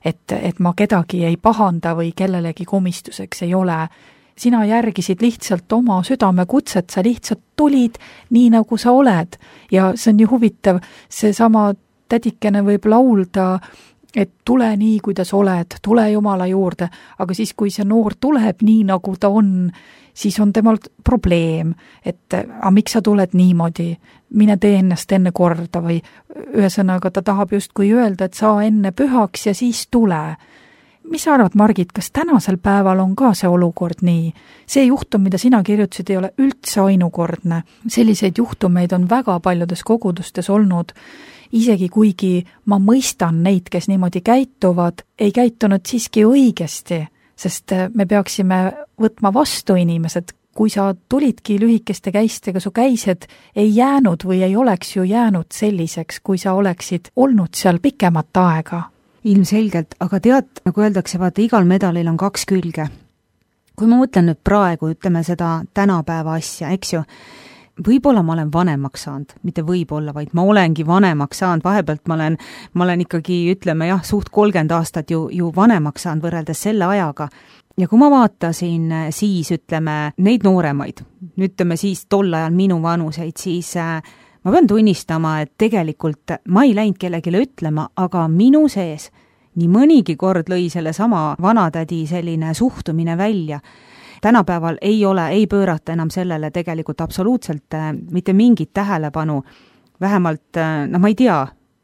et ma kedagi ei pahanda või kellelegi komistuseks ei ole. Sina järgisid lihtsalt oma südamekutset, sa lihtsalt tulid nii, nagu sa oled. Ja see on ju huvitav, see sama tädikene võib laulda, et tule nii, kuidas oled, tule Jumala juurde, aga siis, kui see noor tuleb nii, nagu ta on, siis on temal probleem, et miks sa tuled niimoodi, mine tee ennast enne korda või ühesõnaga ta tahab justkui öelda, et saa enne pühaks ja siis tule. Mis sa arvad, Margit, kas tänasel päeval on ka see olukord nii? See juhtum, mida sina kirjutasid, ei ole üldse ainukordne. Selliseid juhtumeid on väga paljudes kogudustes olnud. Isegi kuigi ma mõistan neid, kes niimoodi käituvad, ei käitunud siiski õigesti, sest me peaksime võtma vastu inimesed. Kui sa tulidki lühikeste käistega, su käised ei jäänud või ei oleks ju jäänud selliseks, kui sa oleksid olnud seal pikemat aega. Ilmselgelt, aga tead, nagu öeldakse, vaata, igal medalil on kaks külge. Kui ma mõtlen nüüd praegu, ütleme seda tänapäeva asja, eks ju, võib-olla ma olen vanemaks saanud, mitte võib-olla, vaid ma olengi vanemaks saanud, vahepealt ma olen ikkagi, ütleme jah, suht 30 aastat ju vanemaks saanud võrreldes selle ajaga. Ja kui ma vaatasin siis, ütleme, neid nooremaid, ütleme siis tol ajal minu vanuseid, siis ma pean tunnistama, et tegelikult ma ei läinud kellegile ütlema, aga minu sees nii mõnigi kord lõi selle sama vanatädi selline suhtumine välja. Tänapäeval ei pöörata enam sellele tegelikult absoluutselt mitte mingit tähelepanu. Vähemalt, ma ei tea,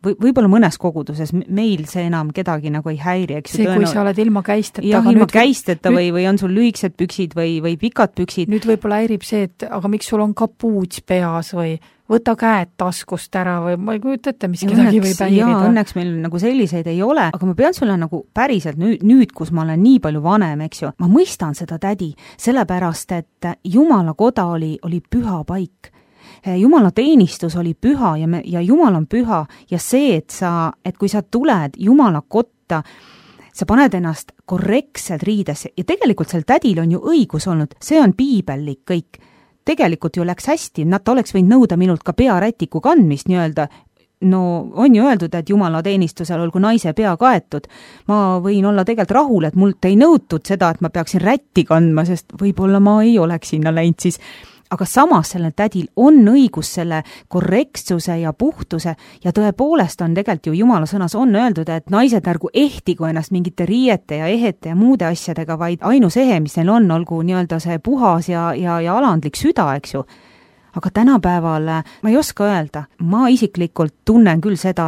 võib-olla mõnes koguduses, meil see enam kedagi nagu ei häiri, eks see, kui sa oled ilma käisteta. Jah, ilma käisteta või on sul lühikesed püksid või pikad püksid. Nüüd võib-olla häirib see, et aga miks sul on kapuuts peas või võta käed taskust ära või ma ei kujuta ette, mis kedagi võib häirida. Jaa, õnneks meil nagu selliseid ei ole, aga ma pean sulle nagu päriselt nüüd, kus ma olen nii palju vanem, eks ju, ma mõistan seda tädi, sellepärast, et Jumala koda oli püha paik. Jumala teenistus oli püha ja Jumal on püha ja see, et kui sa tuled Jumala kotta, sa paned ennast korrektsed riidesse ja tegelikult sel tädil on ju õigus olnud, see on piibellik kõik. Tegelikult ju läks hästi, ta oleks võinud nõuda minult ka pearätiku kandmist nii-öelda, no on ju öeldud, et Jumala teenistusel olgu naise pea kaetud. Ma võin olla tegelikult rahul, et mult ei nõutud seda, et ma peaksin rätti kandma, sest võib-olla ma ei oleks sinna läinud siis. Aga samas sellel tädil on õigus selle korrektsuse ja puhtuse ja tõepoolest on tegelikult ju Jumala sõnas on öeldud, et naised ärgu ehtigu ennast mingite riiete ja ehete ja muude asjadega, vaid ainus ehe, mis neil on, olgu nii-öelda see puhas ja alandlik süda, eks ju. Aga tänapäeval ma ei oska öelda, ma isiklikult tunnen küll seda,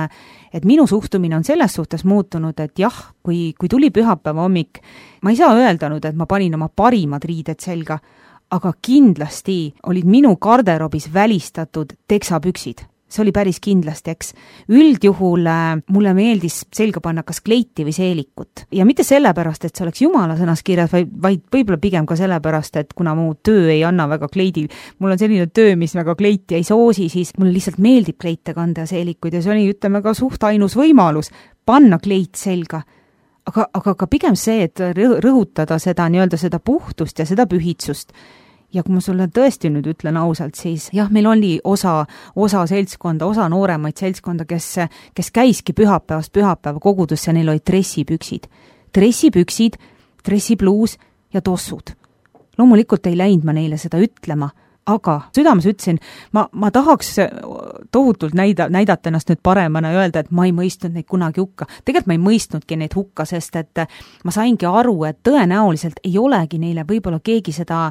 et minu suhtumine on selles suhtes muutunud, et jah, kui tuli pühapäeva hommik, ma ei saa öeldanud, et ma panin oma parimad riided selga, aga kindlasti olid minu garderoobis välistatud teksapüksid. See oli päris kindlasti, eks. Üldjuhul mulle meeldis selga panna kas kleiti või seelikut. Ja mitte sellepärast, et see oleks Jumala sõnas kirjas, vaid võib-olla pigem ka sellepärast, et kuna mu töö ei anna väga kleidi, mul on selline töö, mis väga kleiti ei soosi, siis mulle lihtsalt meeldib kleite kanda ja seelikuid ja see oli, ütleme, ka suht ainus võimalus panna kleit selga. Aga ka pigem see, et rõhutada seda nii-öelda seda puhtust ja seda pühitsust. Ja kui ma sulle tõesti nüüd ütlen ausalt, siis jah, meil oli osa seltskonda, osa nooremaid seltskonda, kes käiski pühapäevast pühapäeva kogudusse, neil olid dressipüksid, dressipluus ja tossud. Loomulikult ei läinud ma neile seda ütlema, aga südames ütlesin, ma tahaks tohutult näidata ennast nüüd paremana ja öelda, et ma ei mõistnud neid kunagi hukka. Tegelikult ma ei mõistnudki neid hukka, sest et ma saingi aru, et tõenäoliselt ei olegi neile võib-olla keegi seda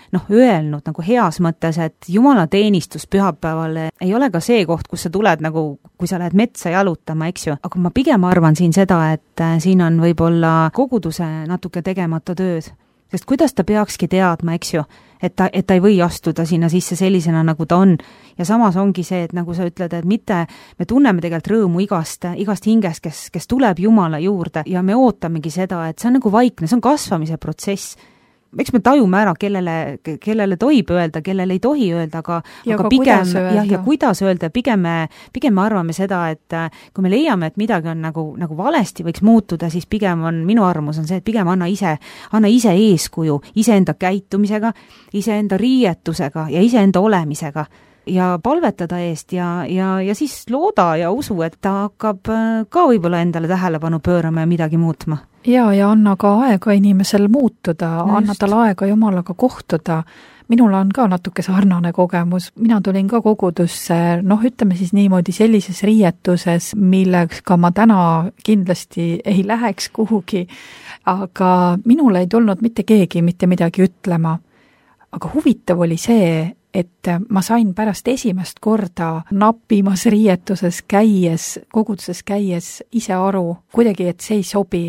öelnud nagu heas mõttes, et Jumala teenistus pühapäeval ei ole ka see koht, kus sa tuled nagu, kui sa lähed metsa jalutama, eks ju. Aga ma pigem arvan siin seda, et siin on võib-olla koguduse natuke tegemata tööd. Sest kuidas ta peakski teadma, eks ju, et ta ei või astuda sinna sisse sellisena, nagu ta on. Ja samas ongi see, et nagu sa ütled, et mitte, me tunneme tegelikult rõõmu igast hingest, kes tuleb Jumala juurde ja me ootamegi seda, et see on nagu vaikne, see on kasvamise protsess. Eks me tajume ära, kellele tohib öelda, kellele ei tohi öelda, aga pigem, ja kuidas öelda, pigem me arvame seda, et kui me leiame, et midagi on nagu valesti võiks muutuda, siis pigem on, minu arvamus on see, et pigem anna ise eeskuju, iseenda käitumisega, iseenda riietusega ja iseenda olemisega ja palvetada eest ja siis looda ja usu, et ta hakkab ka võib-olla endale tähelepanu pöörama ja midagi muutma. Ja anna ka aega inimesel muutuda, anna tal aega Jumalaga kohtuda. Minul on ka natuke sarnane kogemus. Mina tulin ka kogudusse, ütleme siis niimoodi sellises riietuses, millega ma täna kindlasti ei läheks kuhugi, aga minul ei tulnud mitte keegi mitte midagi ütlema. Aga huvitav oli see, et ma sain pärast esimest korda nappimas riietuses koguduses käies ise aru kuidagi, et see ei sobi.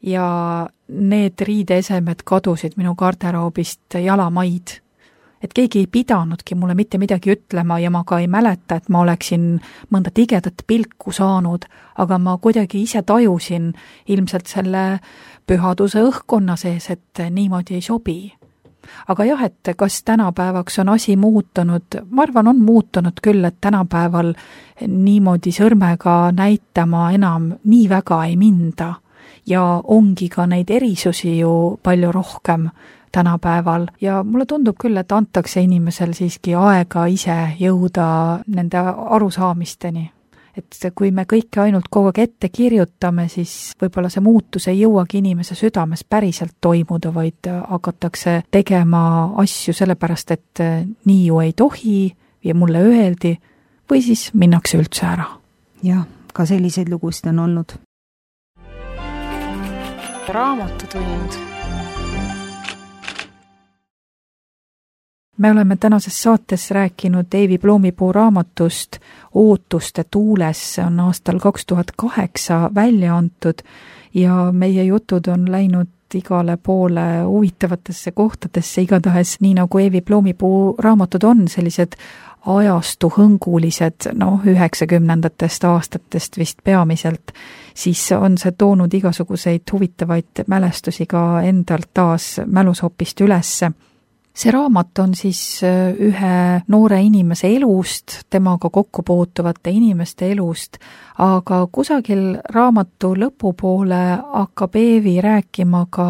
Ja need riideesemed kadusid minu garderoobist jalamaid. Et keegi ei pidanudki mulle mitte midagi ütlema ja ma ka ei mäleta, et ma oleksin mõnda tigedat pilku saanud, aga ma kuidagi ise tajusin ilmselt selle pühaduse õhkkonna sees, et niimoodi ei sobi. Aga jah, et kas tänapäevaks on asi muutunud, ma arvan, on muutunud küll, et tänapäeval niimoodi sõrmega näitama enam nii väga ei minda. Ja ongi ka neid erisusi ju palju rohkem tänapäeval ja mulle tundub küll, et antakse inimesel siiski aega ise jõuda nende arusaamisteni. Et kui me kõike ainult kogu aeg ette kirjutame, siis võib-olla see muutus ei jõuagi inimese südames päriselt toimuda, vaid hakatakse tegema asju sellepärast, et nii ju ei tohi ja mulle öeldi või siis minnakse üldse ära. Jah, ka selliseid lugusid on olnud. Raamatutund. Me oleme tänases saates rääkinud Eevi Ploomipuu raamatust Ootuste tuules, see on aastal 2008 välja antud ja meie jutud on läinud igale poole huvitavatesse kohtadesse, igatahes nii nagu Eevi Ploomipuu raamatud on sellised ajastu hõngulised, 90-ndatest aastatest vist peamiselt, siis on see toonud igasuguseid huvitavaid mälestusi ka endalt taas mälusopist ülesse. See raamat on siis ühe noore inimese elust, temaga kokku puutuvate inimeste elust, aga kusagil raamatu lõpupoole hakkab Eevi rääkima ka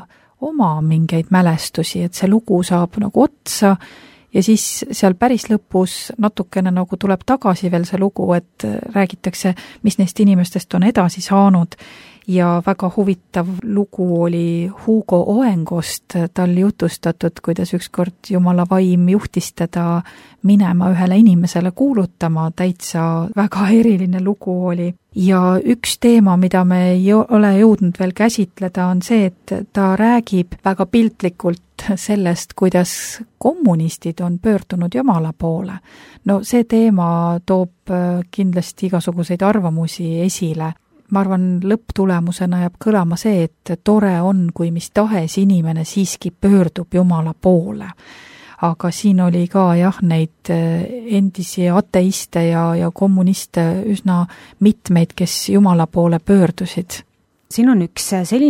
oma mingeid mälestusi, et see lugu saab nagu otsa ja siis seal päris lõpus natukene nagu tuleb tagasi veel see lugu, et räägitakse, mis neist inimestest on edasi saanud. Ja väga huvitav lugu oli Hugo Oengost, tal jutustatud, kuidas ükskord Jumala vaim juhtis teda minema ühele inimesele kuulutama, täitsa väga eriline lugu oli. Ja üks teema, mida me ei ole jõudnud veel käsitleda, on see, et ta räägib väga piltlikult sellest, kuidas kommunistid on pöördunud Jumala poole. No see teema toob kindlasti igasuguseid arvamusi esile. Ma arvan, lõpptulemusena jääb kõlama see, et tore on, kui mis tahes inimene siiski pöördub Jumala poole. Aga siin oli ka neid endisi ateiste ja kommuniste üsna mitmeid, kes Jumala poole pöördusid. Siin on üks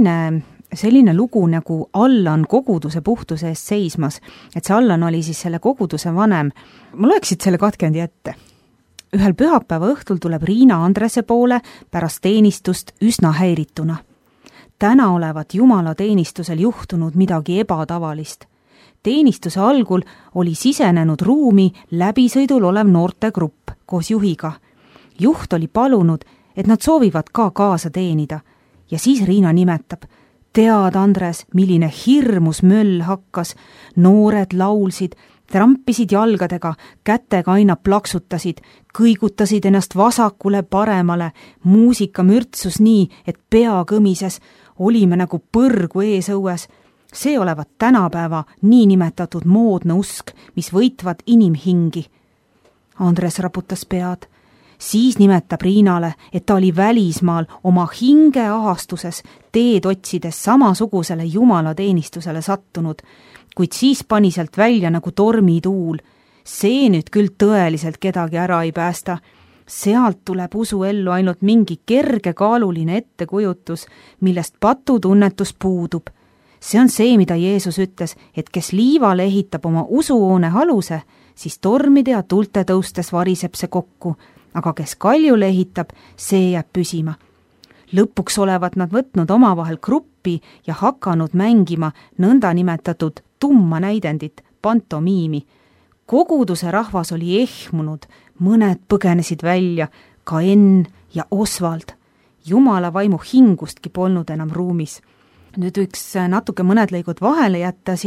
selline lugu nagu Allan koguduse puhtuse eest seismas, et see Allan oli siis selle koguduse vanem. Ma loeksid selle katkendi ette. Ühel pühapäeva õhtul tuleb Riina Andrese poole pärast teenistust üsna häirituna. Täna olevat Jumala teenistusel juhtunud midagi ebatavalist. Teenistuse algul oli sisenenud ruumi läbisõidul olev noortegrupp koos juhiga. Juht oli palunud, et nad soovivad ka kaasa teenida ja siis Riina nimetab: tead, Andres, milline hirmus möll hakkas, noored laulsid, trampisid jalgadega, kätega aina plaksutasid, kõigutasid ennast vasakule paremale, muusika mürtsus nii, et pea kõmises, olime nagu põrgu eesõues. See olevat tänapäeva niinimetatud moodne usk, mis võitvad inimhingi. Andres raputas pead. Siis nimetab Riinale, et ta oli välismaal oma hinge ahastuses teed otsides samasugusele Jumala teenistusele sattunud, kuid siis pani sealt välja nagu tormituul. See nüüd küll tõeliselt kedagi ära ei päästa. Sealt tuleb usu ellu ainult mingi kergekaaluline ettekujutus, millest patutunnetus puudub. See on see, mida Jeesus ütles, et kes liivale ehitab oma usuhoone aluse, siis tormide ja tulte tõustes variseb see kokku, aga kes kaljule ehitab, see jääb püsima. Lõpuks olevat nad võtnud omavahel gruppi ja hakanud mängima nõnda nimetatud tumma näidendit, pantomiimi. Koguduse rahvas oli ehmunud, mõned põgenesid välja, ka Enn ja Osvald. Jumala vaimu hingustki polnud enam ruumis. Nüüd üks natuke mõned lõigud vahele jätta,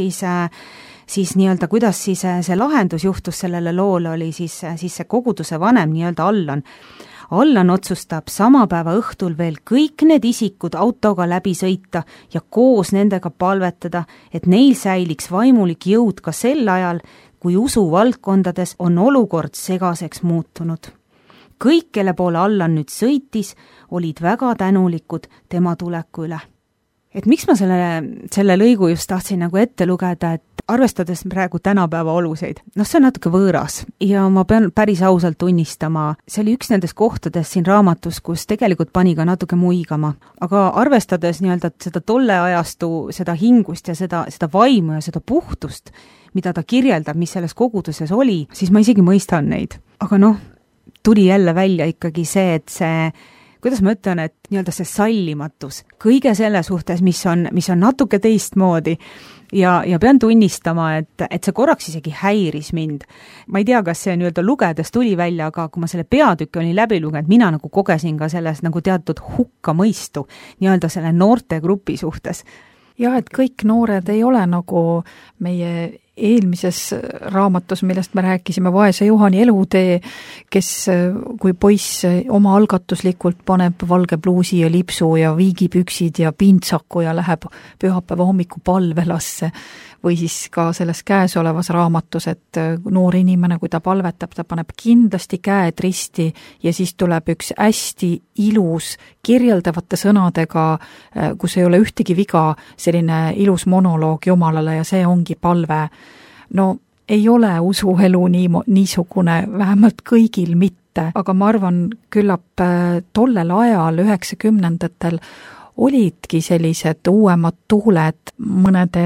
siis nii-öelda kuidas siis see lahendus juhtus sellele loole oli siis see koguduse vanem nii-öelda Allan. Allan otsustab sama päeva õhtul veel kõik need isikud autoga läbi sõita ja koos nendega palvetada, et neil säiliks vaimulik jõud ka sel ajal, kui usuvaldkondades on olukord segaseks muutunud. Kõik, kelle poole Allan nüüd sõitis, olid väga tänulikud tema tuleku üle. Et miks ma selle lõigu just tahtsin nagu ette lugeda, et arvestades praegu tänapäeva oluseid, see on natuke võõras ja ma pean päris ausalt tunnistama, see oli üks nendest kohtades siin raamatus, kus tegelikult pani ka natuke muigama, aga arvestades nii-öelda seda tolle ajastu, seda hingust ja seda vaimu ja seda puhtust, mida ta kirjeldab, mis selles koguduses oli, siis ma isegi mõistan neid. Aga tuli jälle välja ikkagi see, et see kuidas ma ütlen, et nii-öelda see sallimatus kõige selle suhtes, mis on natuke teistmoodi ja pean tunnistama, et see korraks isegi häiris mind. Ma ei tea, kas see nii-öelda lugedes tuli välja, aga kui ma selle peatükki olin läbi lugenud, mina nagu kogesin ka selles nagu teatud hukkamõistu nii-öelda selle noortegrupi suhtes. Jah, et kõik noored ei ole nagu meie eelmises raamatus, millest me rääkisime, Vaese Juhani elutee, kes, kui poiss oma algatuslikult paneb valge pluusi ja lipsu ja viigipüksid ja pintsaku ja läheb pühapäeva hommiku palvelasse, või siis ka selles käesolevas raamatus, et noor inimene, kui ta palvetab, ta paneb kindlasti käed risti ja siis tuleb üks hästi ilus kirjeldavate sõnadega, kus ei ole ühtegi viga, selline ilus monoloog Jumalale ja see ongi palve. No ei ole usuelu niisugune, vähemalt kõigil mitte, aga ma arvan, küllap tollel ajal 90-ndatel olidki sellised uuemad tuuled mõnede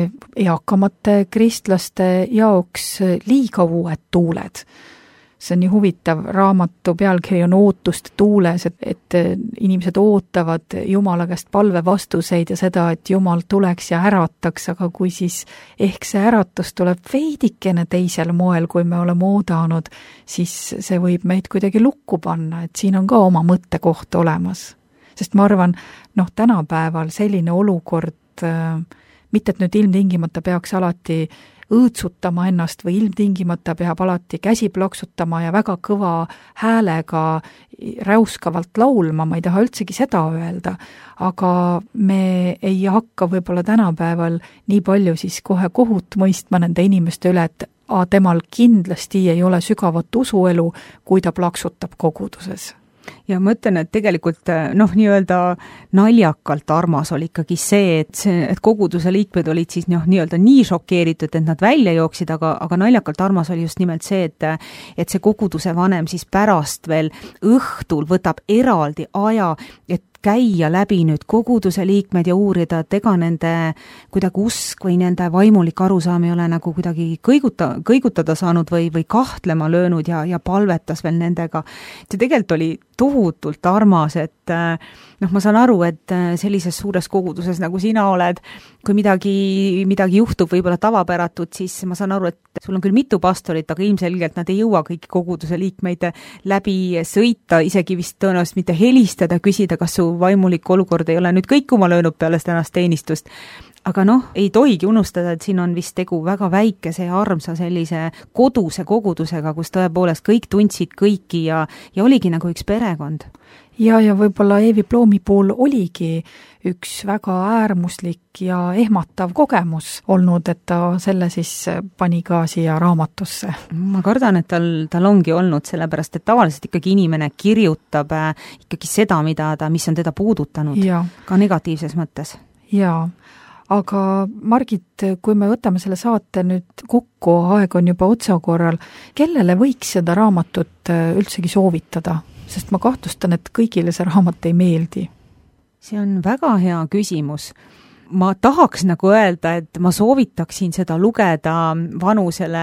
eakamate kristlaste jaoks liiga uued tuuled. See on nii huvitav, raamatu pealkiri on Ootuste tuules, et inimesed ootavad Jumala käest palve vastuseid ja seda, et Jumal tuleks ja ärataks, aga kui siis ehk see äratus tuleb veidikene teisel moel, kui me oleme oodanud, siis see võib meid kuidagi lukku panna, et siin on ka oma mõttekoht olemas. Sest ma arvan, tänapäeval selline olukord, mitte et nüüd ilmtingimata peaks alati õõtsutama ennast või ilmtingimata peab alati käsi plaksutama ja väga kõva häälega räuskavalt laulma, ma ei taha üldsegi seda öelda, aga me ei hakka võib-olla tänapäeval nii palju siis kohe kohut mõistma nende inimeste üle, et temal kindlasti ei ole sügavat usuelu, kui ta plaksutab koguduses. Ja ma ütlen, et tegelikult nii-öelda naljakalt armas oli ikkagi see, et koguduse liikmed olid siis nii-öelda nii šokeeritud, et nad välja jooksid, aga naljakalt armas oli just nimelt see, et see koguduse vanem siis pärast veel õhtul võtab eraldi aja, et käia läbi nüüd koguduse liikmed ja uurida, et ega nende kuidagi usk või nende vaimulik arusaam ei ole nagu kuidagi kõigutada saanud või kahtlema löönud ja palvetas veel nendega. See tegelikult oli tohutult armas, et ma saan aru, et sellises suures koguduses, nagu sina oled, kui midagi juhtub võib-olla tavapäratut, siis ma saan aru, et sul on küll mitu pastorit, aga ilmselgelt nad ei jõua kõiki koguduse liikmeid läbi sõita, isegi vist tõenäoliselt mitte helistada, küsida, kas su vaimulik olukord ei ole nüüd kõikuma löönud peale tänast teenistust. Aga ei tohigi unustada, et siin on vist tegu väga väikese ja armsa sellise koduse kogudusega, kus tõepoolest kõik tundsid kõiki ja oligi nagu üks perekond. Ja võib-olla Eevi Ploomi puhul oligi üks väga äärmuslik ja ehmatav kogemus olnud, et ta selle siis pani ka siia raamatusse. Ma kardan, et tal ongi olnud, sellepärast, et tavaliselt ikkagi inimene kirjutab ikkagi seda, mis on teda puudutanud, ka negatiivses mõttes. Jaa. Aga Margit, kui me võtame selle saate nüüd kokku, aeg on juba otsakorral, kellele võiks seda raamatut üldsegi soovitada? Sest ma kahtlustan, et kõigile see raamat ei meeldi. See on väga hea küsimus. Ma tahaks nagu öelda, et ma soovitaksin seda lugeda vanusele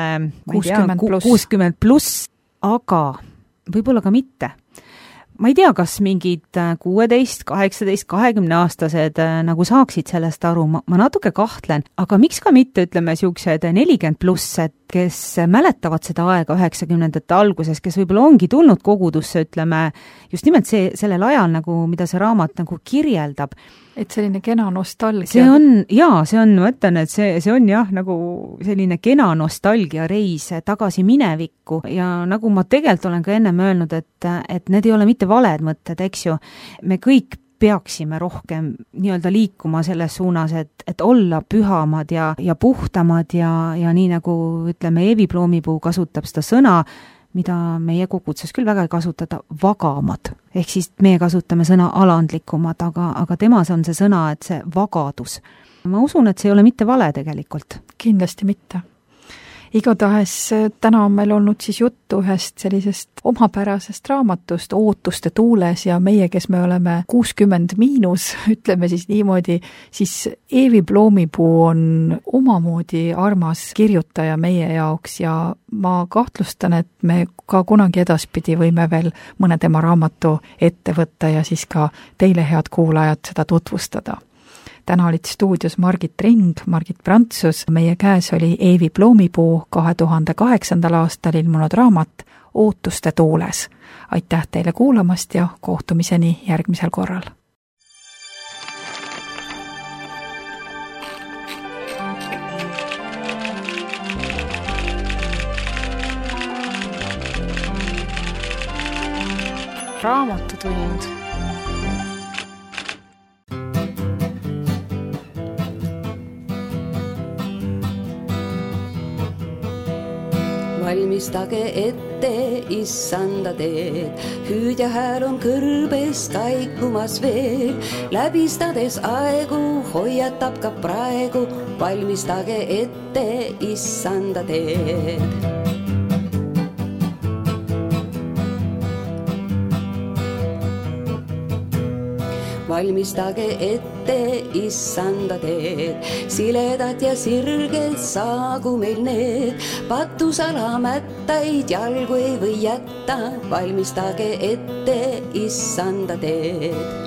60 pluss, aga võib-olla ka mitte. Ma ei tea, kas mingid 16, 18, 20 aastased nagu saaksid sellest aru, ma natuke kahtlen, aga miks ka mitte, ütleme, siuksed 40 pluss, kes mäletavad seda aega 90ndate alguses, kes võib-olla ongi tulnud kogudusse, ütleme, just nimelt sellel ajal, nagu, mida see raamat nagu kirjeldab. Et selline kena nostalgia. See on, ma ütlen, et see on nagu selline kena nostalgia reis tagasi minevikku ja nagu ma tegelikult olen ka ennem öelnud, et need ei ole mitte valed mõtted, eks ju. Me kõik peaksime rohkem nii-öelda liikuma selles suunas, et olla pühamad ja puhtamad ja nii nagu ütleme, Eevi Ploomipuu kasutab seda sõna, mida meie kogudses küll väga ei kasutada, vagamad. Ehk siis meie kasutame sõna alandlikumad, aga temas on see sõna, et see vagadus. Ma usun, et see ei ole mitte vale tegelikult. Kindlasti mitte. Igatahes täna on meil olnud siis juttu ühest sellisest omapärasest raamatust Ootuste tuules ja meie, kes me oleme 60 miinus, ütleme siis niimoodi, siis Eevi Ploomipuu on omamoodi armas kirjutaja meie jaoks ja ma kahtlustan, et me ka kunagi edaspidi võime veel mõne tema raamatu ette võtta ja siis ka teile, head kuulajad, seda tutvustada. Täna olid stuudios Margit Ring, Margit Prantsus, meie käes oli Eevi Ploomipuu 2008. aastal ilmunud raamat Ootuste tuules. Aitäh teile kuulamast ja kohtumiseni järgmisel korral! Raamatutund. Valmistage ette issanda teed, hüüdja hääl on kõrbes kaikumas veel, läbistades aegu hoiatab ka praegu, valmistage ette issanda teed. Valmistage ette issanda teed, siledad ja sirged saagu meil need, patusala mättaid jalgu ei või jätta, valmistage ette issanda teed.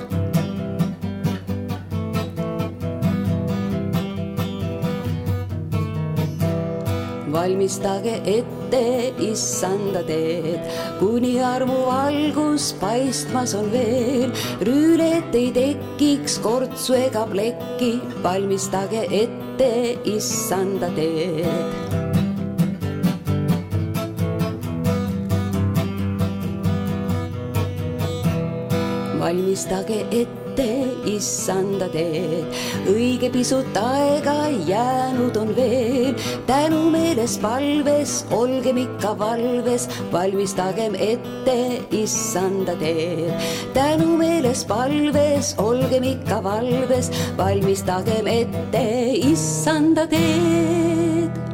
Valmistage ette issanda teed, kuni armu valgus paistmas on veel, rüület ei tekiks kortsu ega plekki, valmistage ette issanda teed. Valmistage ette issanda teed, õige pisut aega jäänud on veel, tänu meeles palves, olgem ikka valves, valmistagem ette issanda teed. tänu meeles palves, olgem ikka valves, valmistagem ette issanda teed.